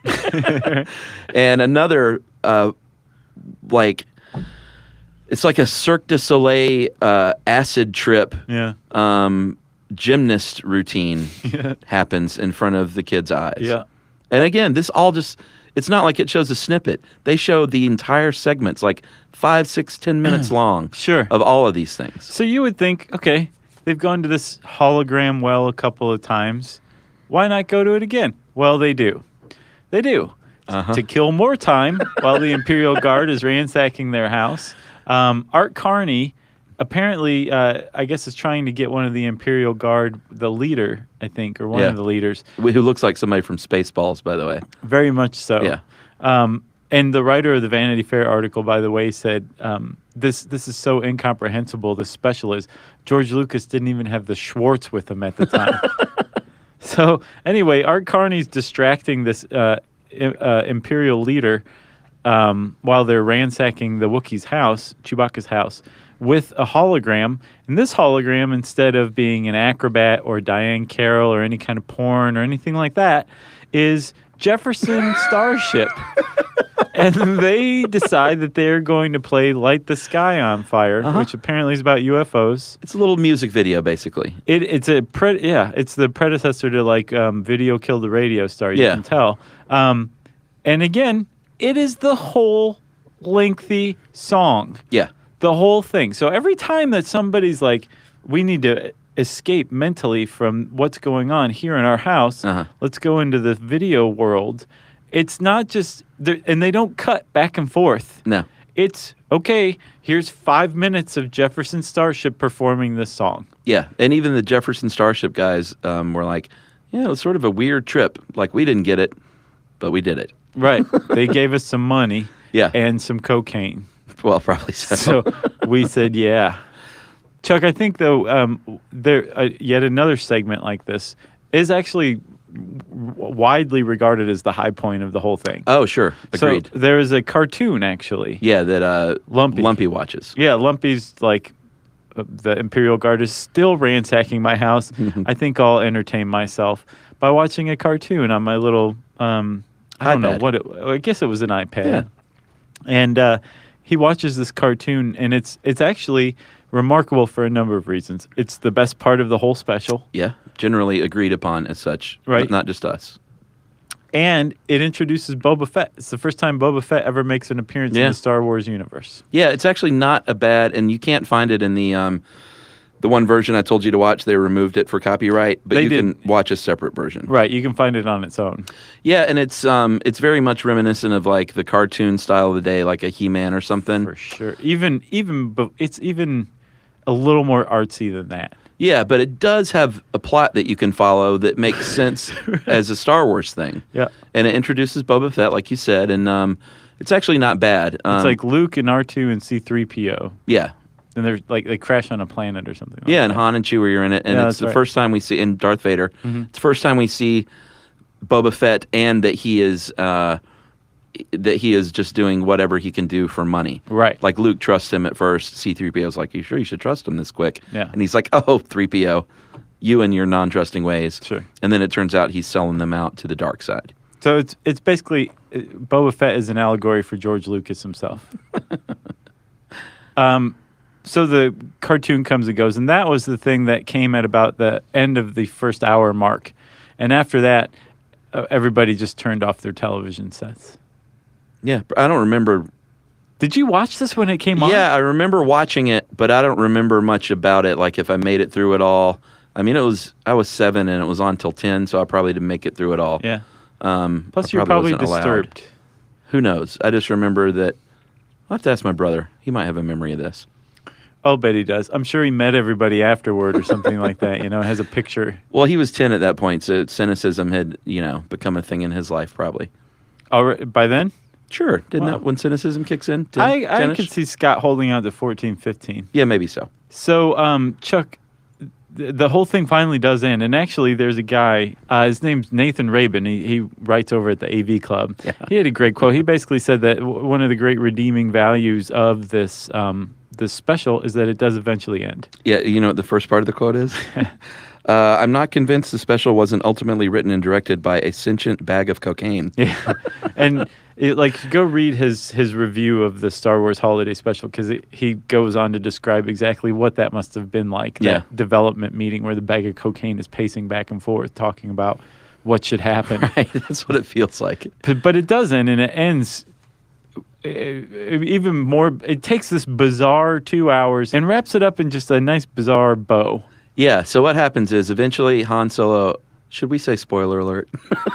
And another, uh, like, it's like a Cirque du Soleil uh, acid trip Yeah. um, gymnast routine Yeah. happens in front of the kid's eyes. Yeah. And again, this all just, it's not like it shows a snippet. They show the entire segments, like five, six, ten minutes long Sure. of all of these things. So you would think, okay, they've gone to this hologram well a couple of times. Why not go to it again? Well, they do. They do. Uh-huh. To kill more time while the Imperial Guard is ransacking their house. Um, Art Carney apparently, uh, I guess, is trying to get one of the Imperial Guard, the leader, I think, or one Yeah. of the leaders. Who looks like somebody from Spaceballs, by the way. Very much so. Yeah. Um, and the writer of the Vanity Fair article, by the way, said um, this this is so incomprehensible. The special is George Lucas didn't even have the Schwartz with him at the time. So anyway, Art Carney's distracting this uh, i- uh, Imperial leader um, while they're ransacking the Wookiee's house, Chewbacca's house, with a hologram. And this hologram, instead of being an acrobat or Diane Carroll or any kind of porn or anything like that, is Jefferson Starship. And they decide that they're going to play Light the Sky on Fire, Uh-huh. which apparently is about U F Os. It's a little music video, basically. It, it's a pre- yeah, it's the predecessor to like um, Video Killed the Radio Star. You Yeah. can tell. Um, and again, it is the whole lengthy song, Yeah. the whole thing. So every time that somebody's like, we need to escape mentally from what's going on here in our house, Uh-huh. let's go into the video world. it's not just, they're- and they don't cut back and forth. No. It's, okay, here's five minutes of Jefferson Starship performing this song. Yeah, and even the Jefferson Starship guys um, were like, yeah, it was sort of a weird trip. Like, we didn't get it, but we did it. Right. They gave us some money Yeah. and some cocaine. Well, probably so. So we said, yeah. Chuck, I think, though, um, there uh, yet another segment like this is actually w- widely regarded as the high point of the whole thing. Oh, sure. Agreed. So there is a cartoon, actually. yeah, that uh, Lumpy. Lumpy watches. Yeah, Lumpy's like, uh, the Imperial Guard is still ransacking my house. I think I'll entertain myself by watching a cartoon on my little, um, I don't know iPad. what it, I guess it was an iPad. Yeah. And uh, he watches this cartoon, and it's it's actually remarkable for a number of reasons. It's the best part of the whole special, Yeah, generally agreed upon as such. Right. But not just us. and it introduces Boba Fett. It's the first time Boba Fett ever makes an appearance in Yeah. the Star Wars universe. Yeah, it's actually not a bad, and you can't find it in the um, the one version I told you to watch. They removed it for copyright, but They you did. can watch a separate version. Right, you can find it on its own. Yeah, and it's um, it's very much reminiscent of like the cartoon style of the day, like a He-Man or something. For sure. Even, even, but it's even a little more artsy than that. Yeah, but it does have a plot that you can follow that makes sense as a Star Wars thing. Yeah. And it introduces Boba Fett, like you said, and um, it's actually not bad. Um, It's like Luke and R two and C three P O. yeah, And they're like, they crash on a planet or something. Like yeah, and that. Han and Chewie are in it, and Yeah, it's that's the right. first time we see, and Darth Vader. Mhm. It's the first time we see Boba Fett, and that he is uh, that he is just doing whatever he can do for money. Right. Like Luke trusts him at first. C three P O's like, "You sure you should trust him this quick?" Yeah. And he's like, "Oh, three P O, you and your non-trusting ways." Sure. And then it turns out he's selling them out to the dark side. So it's it's basically uh, Boba Fett is an allegory for George Lucas himself. um, so the cartoon comes and goes, and that was the thing that came at about the end of the first hour mark, and after that, uh, everybody just turned off their television sets. Yeah, I don't remember. Did you watch this when it came on? Yeah, I remember watching it, but I don't remember much about it. Like if I made it through it all. I mean, it was I was seven and it was on till ten, so I probably didn't make it through it all. Yeah. Um, Plus, I you're probably wasn't allowed. disturbed. Who knows? I just remember that. I'll have to ask my brother. He might have a memory of this. I'll bet he does. I'm sure he met everybody afterward or something like that. You know, has a picture. Well, he was ten at that point, so cynicism had, you know, become a thing in his life probably. Already by then, Sure, didn't Wow. that when cynicism kicks in? ten- I I ten-ish? could see Scott holding out to fourteen, fifteen. Yeah, maybe so. So, um, Chuck, the, the whole thing finally does end, and actually, there's a guy. Uh, his name's Nathan Rabin. He he writes over at the A V Club. Yeah. He had a great quote. He basically said that w- one of the great redeeming values of this um this special is that it does eventually end. Yeah, you know what the first part of the quote is? uh, I'm not convinced the special wasn't ultimately written and directed by a sentient bag of cocaine. Yeah, and it, like go read his his review of the Star Wars Holiday Special because he goes on to describe exactly what that must have been like. That Yeah. development meeting where the bag of cocaine is pacing back and forth, talking about what should happen. Right, that's what it feels like. But, but it doesn't, and it ends uh, even more. It takes this bizarre two hours and wraps it up in just a nice bizarre bow. Yeah, so what happens is eventually Han Solo, should we say spoiler alert?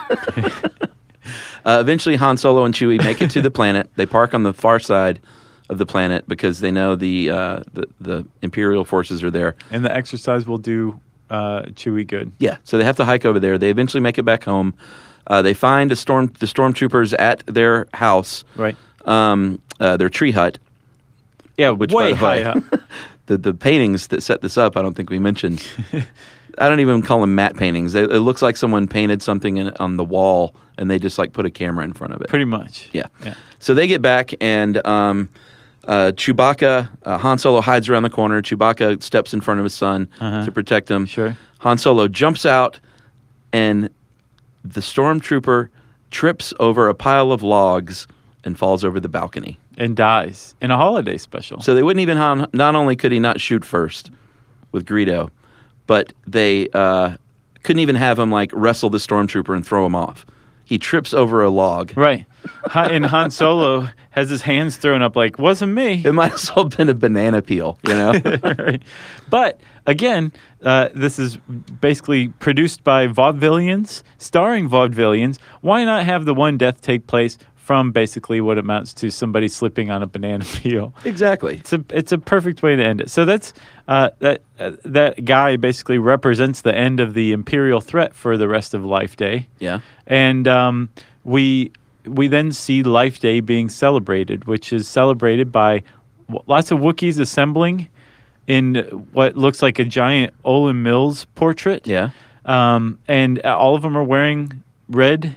uh, eventually Han Solo and Chewie make it to the planet. They park on the far side of the planet because they know the uh, the, the Imperial forces are there. And the exercise will do uh, Chewie good. Yeah, so they have to hike over there. They eventually make it back home. Uh, they find a storm the stormtroopers at their house, Right. um, uh, their tree hut. Yeah, Which, way by the way, high up. the the paintings that set this up, I don't think we mentioned. I don't even call them matte paintings. They, it looks like someone painted something in, on the wall, and they just like put a camera in front of it. Pretty much. Yeah. Yeah. So they get back, and um, uh, Chewbacca, uh, Han Solo hides around the corner. Chewbacca steps in front of his son Uh-huh. to protect him. Sure. Han Solo jumps out, and the stormtrooper trips over a pile of logs and falls over the balcony. And dies in a holiday special. So they wouldn't even, Han, not only could he not shoot first with Greedo, but they uh, couldn't even have him like wrestle the stormtrooper and throw him off. he trips over a log. Right. Han- And Han Solo has his hands thrown up like, wasn't me. It might as well have been a banana peel, you know? Right. But again, uh, this is basically produced by vaudevillians, starring vaudevillians. Why not have the one death take place from basically what amounts to somebody slipping on a banana peel? Exactly. It's a it's a perfect way to end it. So that's uh, that uh, that guy basically represents the end of the Imperial threat for the rest of Life Day. Yeah. And um, we we then see Life Day being celebrated, which is celebrated by w- lots of Wookiees assembling in what looks like a giant Olin Mills portrait. Yeah. Um, and all of them are wearing red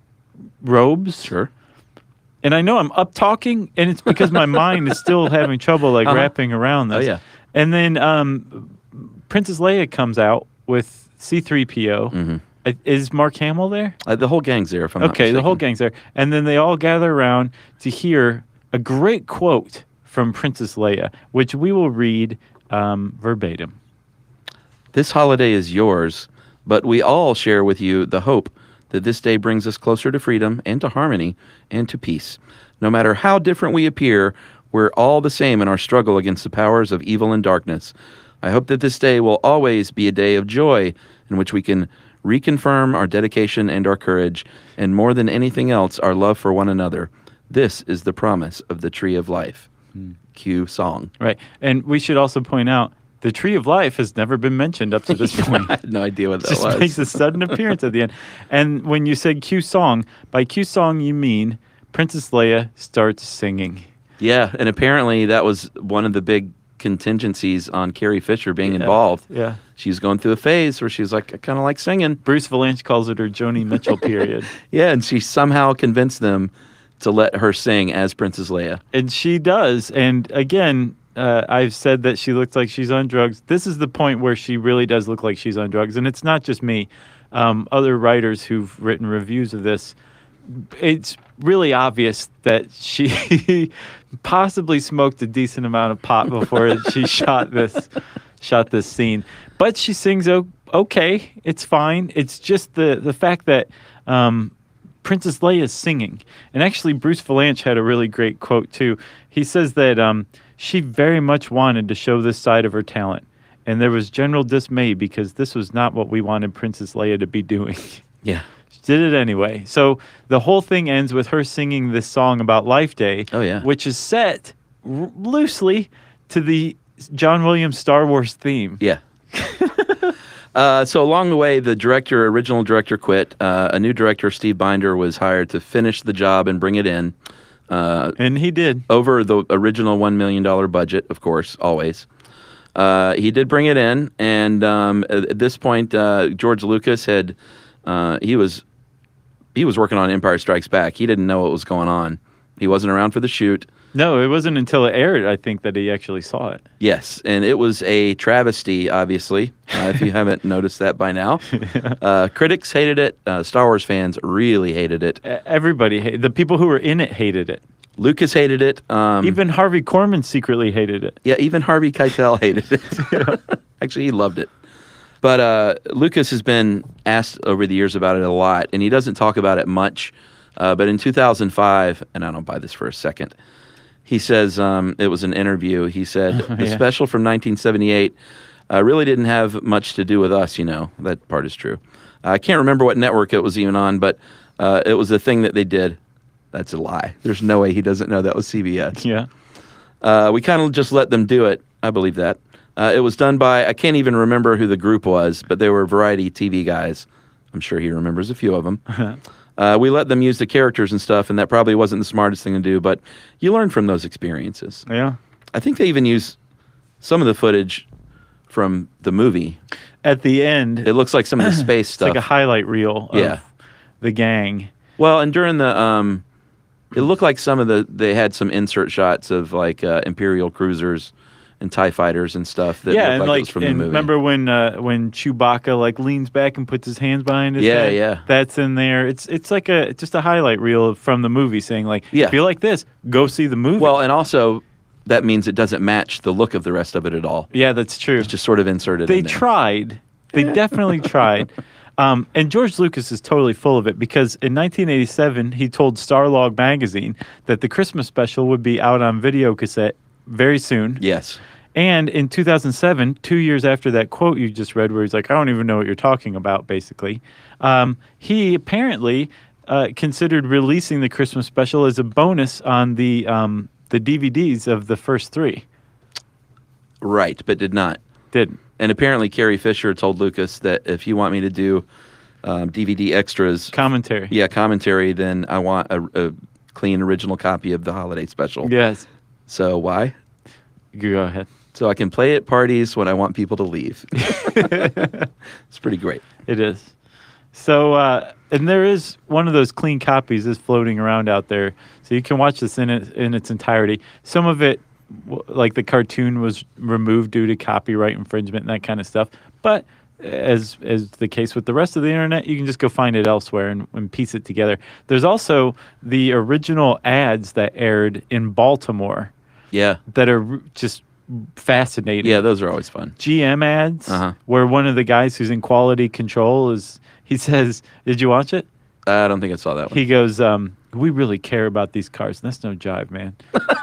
robes. Sure. And I know I'm up talking, and it's because my mind is still having trouble like Uh-huh. wrapping around this. Oh, yeah. And then um, Princess Leia comes out with C three P O. Mm-hmm. Uh, Is Mark Hamill there? Uh, the whole gang's there, if I'm not Okay, the whole mistaken. gang's there. And then they all gather around to hear a great quote from Princess Leia, which we will read um, verbatim. This holiday is yours, but we all share with you the hope that this day brings us closer to freedom and to harmony and to peace. No matter how different we appear, we're all the same in our struggle against the powers of evil and darkness. I hope that this day will always be a day of joy in which we can reconfirm our dedication and our courage, and more than anything else, our love for one another. This is the promise of the Tree of Life. Cue song. Right. And we should also point out the Tree of Life has never been mentioned up to this point. I had no idea what that Just was. makes a sudden appearance at the end. And when you said cue song, by cue song you mean Princess Leia starts singing. Yeah, and apparently that was one of the big contingencies on Carrie Fisher being Yeah, involved. yeah. She's going through a phase where she's like, I kind of like singing. Bruce Valanche calls it her Joni Mitchell period. Yeah, and she somehow convinced them to let her sing as Princess Leia. And she does. And again, uh, I've said that she looks like she's on drugs. This is the point where she really does look like she's on drugs. And it's not just me. Um, other writers who've written reviews of this, it's really obvious that she possibly smoked a decent amount of pot before she shot this shot this scene. But she sings o- okay. It's fine. It's just the the fact that um, Princess Leia is singing. And actually, Bruce Valanche had a really great quote, too. He says that um, she very much wanted to show this side of her talent. And there was general dismay because this was not what we wanted Princess Leia to be doing. Yeah. She did it anyway. So the whole thing ends with her singing this song about Life Day. Oh, yeah. Which is set r- loosely to the John Williams Star Wars theme. Yeah. uh, so along the way, the director, original director quit. Uh, a new director, Steve Binder, was hired to finish the job and bring it in. Uh, and he did. Over the original one million dollars budget, of course, always. Uh, he did bring it in, and um, at, at this point, uh, George Lucas had uh, he was he was working on Empire Strikes Back. He didn't know what was going on. He wasn't around for the shoot. No, it wasn't until it aired, I think, that he actually saw it. Yes, and it was a travesty, obviously, uh, if you haven't noticed that by now. Uh, critics hated it. Uh, Star Wars fans really hated it. E- Everybody, ha- the people who were in it hated it. Lucas hated it. Um, Even Harvey Korman secretly hated it. Yeah, even Harvey Keitel hated it. Actually, he loved it. But uh, Lucas has been asked over the years about it a lot, and he doesn't talk about it much. Uh, but in two thousand five, and I don't buy this for a second, he says, um, it was an interview, he said, the Yeah. special from nineteen seventy-eight uh, really didn't have much to do with us, you know. That part is true. I can't remember what network it was even on, but uh, it was the thing that they did. That's a lie. There's no way he doesn't know that was C B S. Yeah. Uh, we kind of just let them do it. I believe that. Uh, it was done by, I can't even remember who the group was, but they were variety T V guys. I'm sure he remembers a few of them. uh, we let them use the characters and stuff, and that probably wasn't the smartest thing to do, but you learn from those experiences. Yeah. I think they even use some of the footage from the movie. At the end, It looks like some of the space it's stuff. like a highlight reel of Yeah. the gang. Well, and during the, um, it looked like some of the, they had some insert shots of like uh, Imperial cruisers and TIE fighters and stuff that Yeah, looked and like, it like, was from and the movie. remember when uh, when Chewbacca like leans back and puts his hands behind his Yeah, head? yeah. That's in there. It's it's like a just a highlight reel from the movie saying like, Yeah. if you like this, go see the movie. Well, and also that means it doesn't match the look of the rest of it at all. yeah, that's true. It's just sort of inserted They in there. tried. They definitely tried. Um, and George Lucas is totally full of it because in nineteen eighty-seven, he told Starlog magazine that the Christmas special would be out on video cassette very soon. Yes. And in two thousand seven, two years after that quote you just read where he's like, I don't even know what you're talking about, basically, um, he apparently uh, considered releasing the Christmas special as a bonus on the um, the D V Ds of the first three. Right, but did not. Didn't. And apparently Carrie Fisher told Lucas that if you want me to do um, D V D extras, Commentary. yeah, commentary, then I want a, a clean original copy of the holiday special. Yes. So why? You go ahead. So I can play at parties when I want people to leave. It's pretty great. It is. So, uh, and there is one of those clean copies is floating around out there. So you can watch this in it, in its entirety. Some of it, w- like the cartoon, was removed due to copyright infringement and that kind of stuff. But as as the case with the rest of the internet, you can just go find it elsewhere and, and piece it together. There's also the original ads that aired in Baltimore Yeah. that are r- just fascinating. Yeah, those are always fun. G M ads, Uh-huh. where one of the guys who's in quality control is, he says, did you watch it? I don't think I saw that one. He goes, um, we really care about these cars. And that's no jive, man.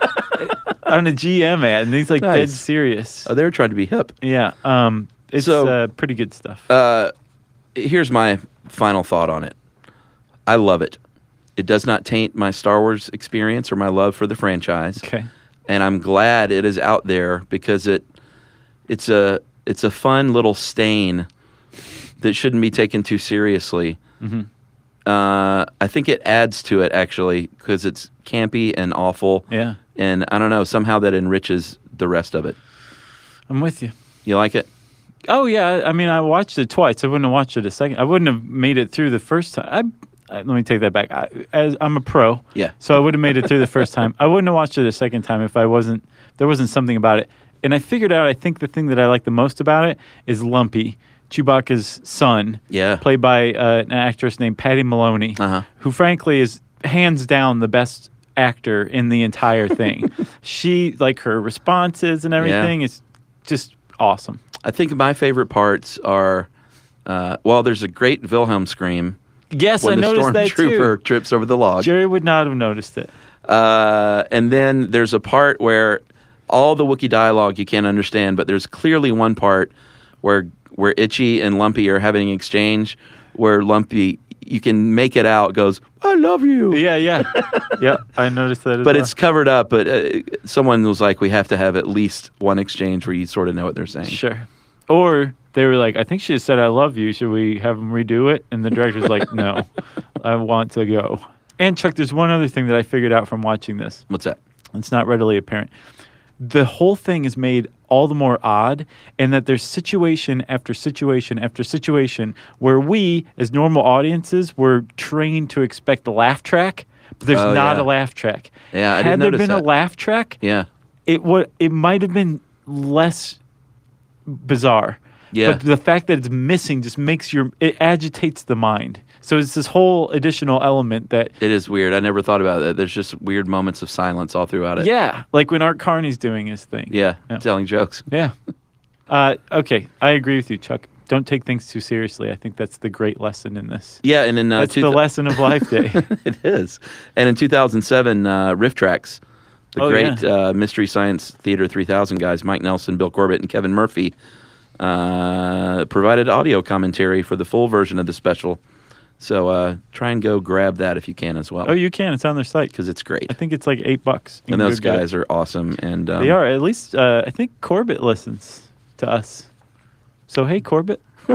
On a G M ad, and he's like dead Nice. serious. Oh, they were trying to be hip. Yeah, um, it's So- uh, pretty good stuff. Uh, here's my final thought on it. I love it. It does not taint my Star Wars experience or my love for the franchise. Okay. And I'm glad it is out there because it it's a it's a fun little stain that shouldn't be taken too seriously. Mm-hmm. Uh, I think it adds to it actually because it's campy and awful. Yeah, And I don't know, somehow that enriches the rest of it. I'm with you. You like it? Oh, yeah. I mean, I watched it twice. I wouldn't have watched it a second. I wouldn't have made it through the first time. I, I, let me take that back. I, as I'm a pro. Yeah. So I would have made it through the first time. I wouldn't have watched it a second time if I wasn't, there wasn't something about it. And I figured out, I think the thing that I like the most about it is Lumpy, Chewbacca's son. Yeah. Played by uh, an actress named Patty Maloney, Uh-huh. who frankly is hands down the best actor in the entire thing. She, like her responses and everything, is just awesome. I think my favorite parts are, uh, well, there's a great Wilhelm scream Yes, when I the noticed that stormtrooper too. trips over the log. Jerry would not have noticed it. Uh, and then there's a part where all the Wookiee dialogue you can't understand, but there's clearly one part where where Itchy and Lumpy are having an exchange where Lumpy, you can make it out, goes, I love you. Yeah, yeah. yeah, I noticed that as But well. it's covered up. But uh, someone was like, we have to have at least one exchange where you sort of know what they're saying. Sure. Or they were like, I think she just said, I love you. Should we have them redo it? And the director's like, no, I want to go. And Chuck, there's one other thing that I figured out from watching this. What's that? It's not readily apparent. The whole thing is made all the more odd in that there's situation after situation after situation where we, as normal audiences, were trained to expect a laugh track, but there's Oh, not yeah. a laugh track. Yeah, I Had didn't there notice been a that. laugh track, Yeah. it would it might have been less bizarre. Yeah. But the fact that it's missing just makes your it agitates the mind. So it's this whole additional element that It is weird. I never thought about it. There's just weird moments of silence all throughout it. yeah, like when Art Carney's doing his thing. Yeah. Yeah. Telling jokes. Yeah. Uh, okay, I agree with you, Chuck. Don't take things too seriously. I think that's the great lesson in this. Yeah. And in uh, That's two the lesson of Life Day. it is. And in two thousand seven, uh, Riff Tracks, the Oh, great yeah. uh, Mystery Science Theater three thousand guys, Mike Nelson, Bill Corbett, and Kevin Murphy, uh, provided audio commentary for the full version of the special. So uh, try and go grab that if you can as well. Oh, you can. It's on their site. Because it's great. I think it's like eight bucks. You And can those go get it. guys are awesome. And um, They are. At least uh, I think Corbett listens to us. So hey, Corbett. You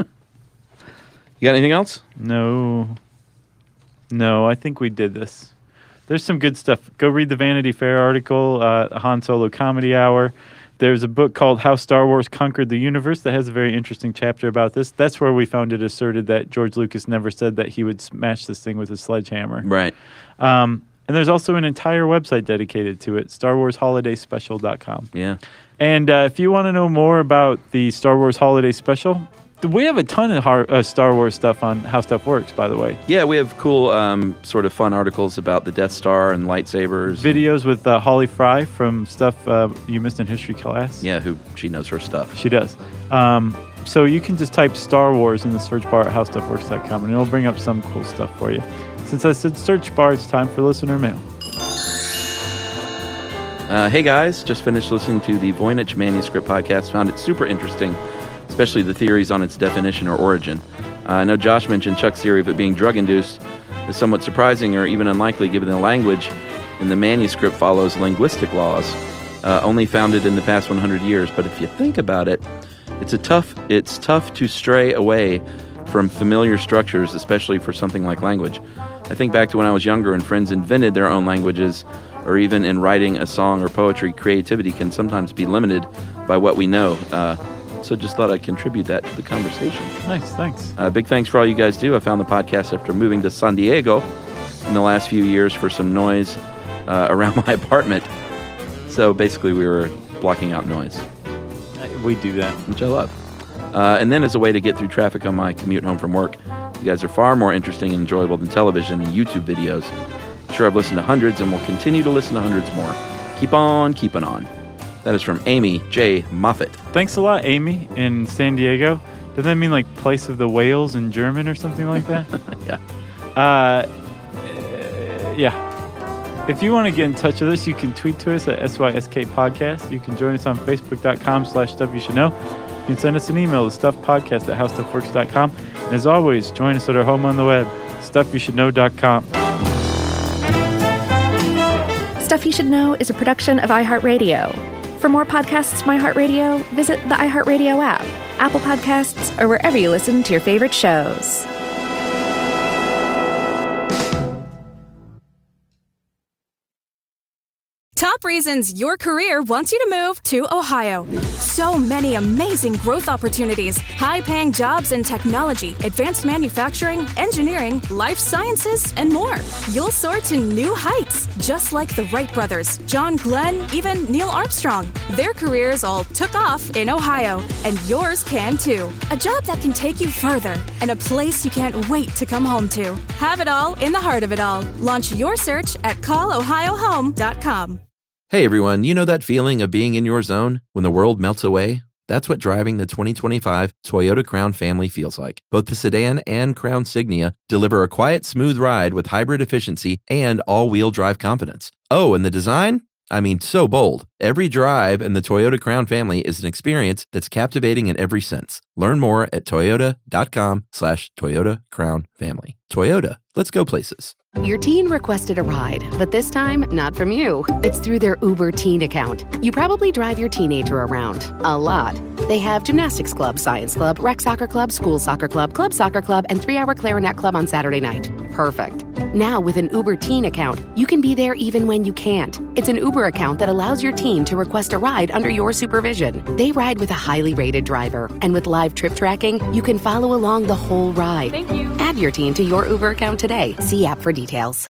got anything else? No. No, I think we did this. There's some good stuff. Go read the Vanity Fair article, uh, Han Solo Comedy Hour. There's a book called How Star Wars Conquered the Universe that has a very interesting chapter about this. That's where we found it asserted that George Lucas never said that he would smash this thing with a sledgehammer. Right. Um, and there's also an entire website dedicated to it, star wars holiday special dot com. Yeah. And uh, if you want to know more about the Star Wars Holiday Special, we have a ton of har- uh, Star Wars stuff on How Stuff Works, by the way. Yeah, we have cool um, sort of fun articles about the Death Star and lightsabers. Videos with uh, Holly Fry from stuff uh, you missed in history class. Yeah, who she knows her stuff. She does. Um, So you can just type Star Wars in the search bar at how stuff works dot com, and it'll bring up some cool stuff for you. Since I said search bar, it's time for listener mail. Uh, hey guys, just finished listening to the Voynich Manuscript podcast. Found it super interesting, especially the theories on its definition or origin. Uh, I know Josh mentioned Chuck's theory of it being drug-induced is somewhat surprising or even unlikely given the language in the manuscript follows linguistic laws, uh, only founded in the past one hundred years. But if you think about it, it's a tough it's tough to stray away from familiar structures, especially for something like language. I think back to when I was younger and friends invented their own languages, or even in writing a song or poetry, creativity can sometimes be limited by what we know. Uh, so just thought I'd contribute that to the conversation. Nice, thanks. Uh, big thanks for all you guys do. I found the podcast after moving to San Diego in the last few years for some noise uh, around my apartment. So basically we were blocking out noise. We do that. Which I love. Uh, and then as a way to get through traffic on my commute home from work, you guys are far more interesting and enjoyable than television and YouTube videos. I'm sure I've listened to hundreds and will continue to listen to hundreds more. Keep on keeping on. That is from Amy J. Moffat. Thanks a lot, Amy, in San Diego. Does that mean like place of the whales in German or something like that? Yeah. Uh, yeah. If you want to get in touch with us, you can tweet to us at S Y S K Podcast. You can join us on Facebook.com slash Stuff You Should Know. You can send us an email to stuffpodcast at how stuff works dot com. And as always, join us at our home on the web, stuff you should know dot com. Stuff You Should Know is a production of iHeartRadio. For more podcasts from iHeartRadio, visit the iHeartRadio app, Apple Podcasts, or wherever you listen to your favorite shows. Top reasons your career wants you to move to Ohio. So many amazing growth opportunities, high-paying jobs in technology, advanced manufacturing, engineering, life sciences, and more. You'll soar to new heights, just like the Wright brothers, John Glenn, even Neil Armstrong. Their careers all took off in Ohio, and yours can too. A job that can take you further, and a place you can't wait to come home to. Have it all in the heart of it all. Launch your search at call ohio home dot com. Hey everyone, you know that feeling of being in your zone when the world melts away? That's what driving the twenty twenty-five Toyota Crown family feels like. Both the sedan and Crown Signia deliver a quiet, smooth ride with hybrid efficiency and all-wheel drive confidence. Oh, and the design? I mean, so bold. Every drive in the Toyota Crown family is an experience that's captivating in every sense. Learn more at toyota.com slash Toyota Crown Family. Toyota, let's go places. Your teen requested a ride, but this time, not from you. It's through their Uber Teen account. You probably drive your teenager around. A lot. They have gymnastics club, science club, rec soccer club, school soccer club, club soccer club, and three-hour clarinet club on Saturday night. Perfect. Now, with an Uber Teen account, you can be there even when you can't. It's an Uber account that allows your teen to request a ride under your supervision. They ride with a highly rated driver, and with live trip tracking, you can follow along the whole ride. Thank you. Add your teen to your Uber account today. See app for details.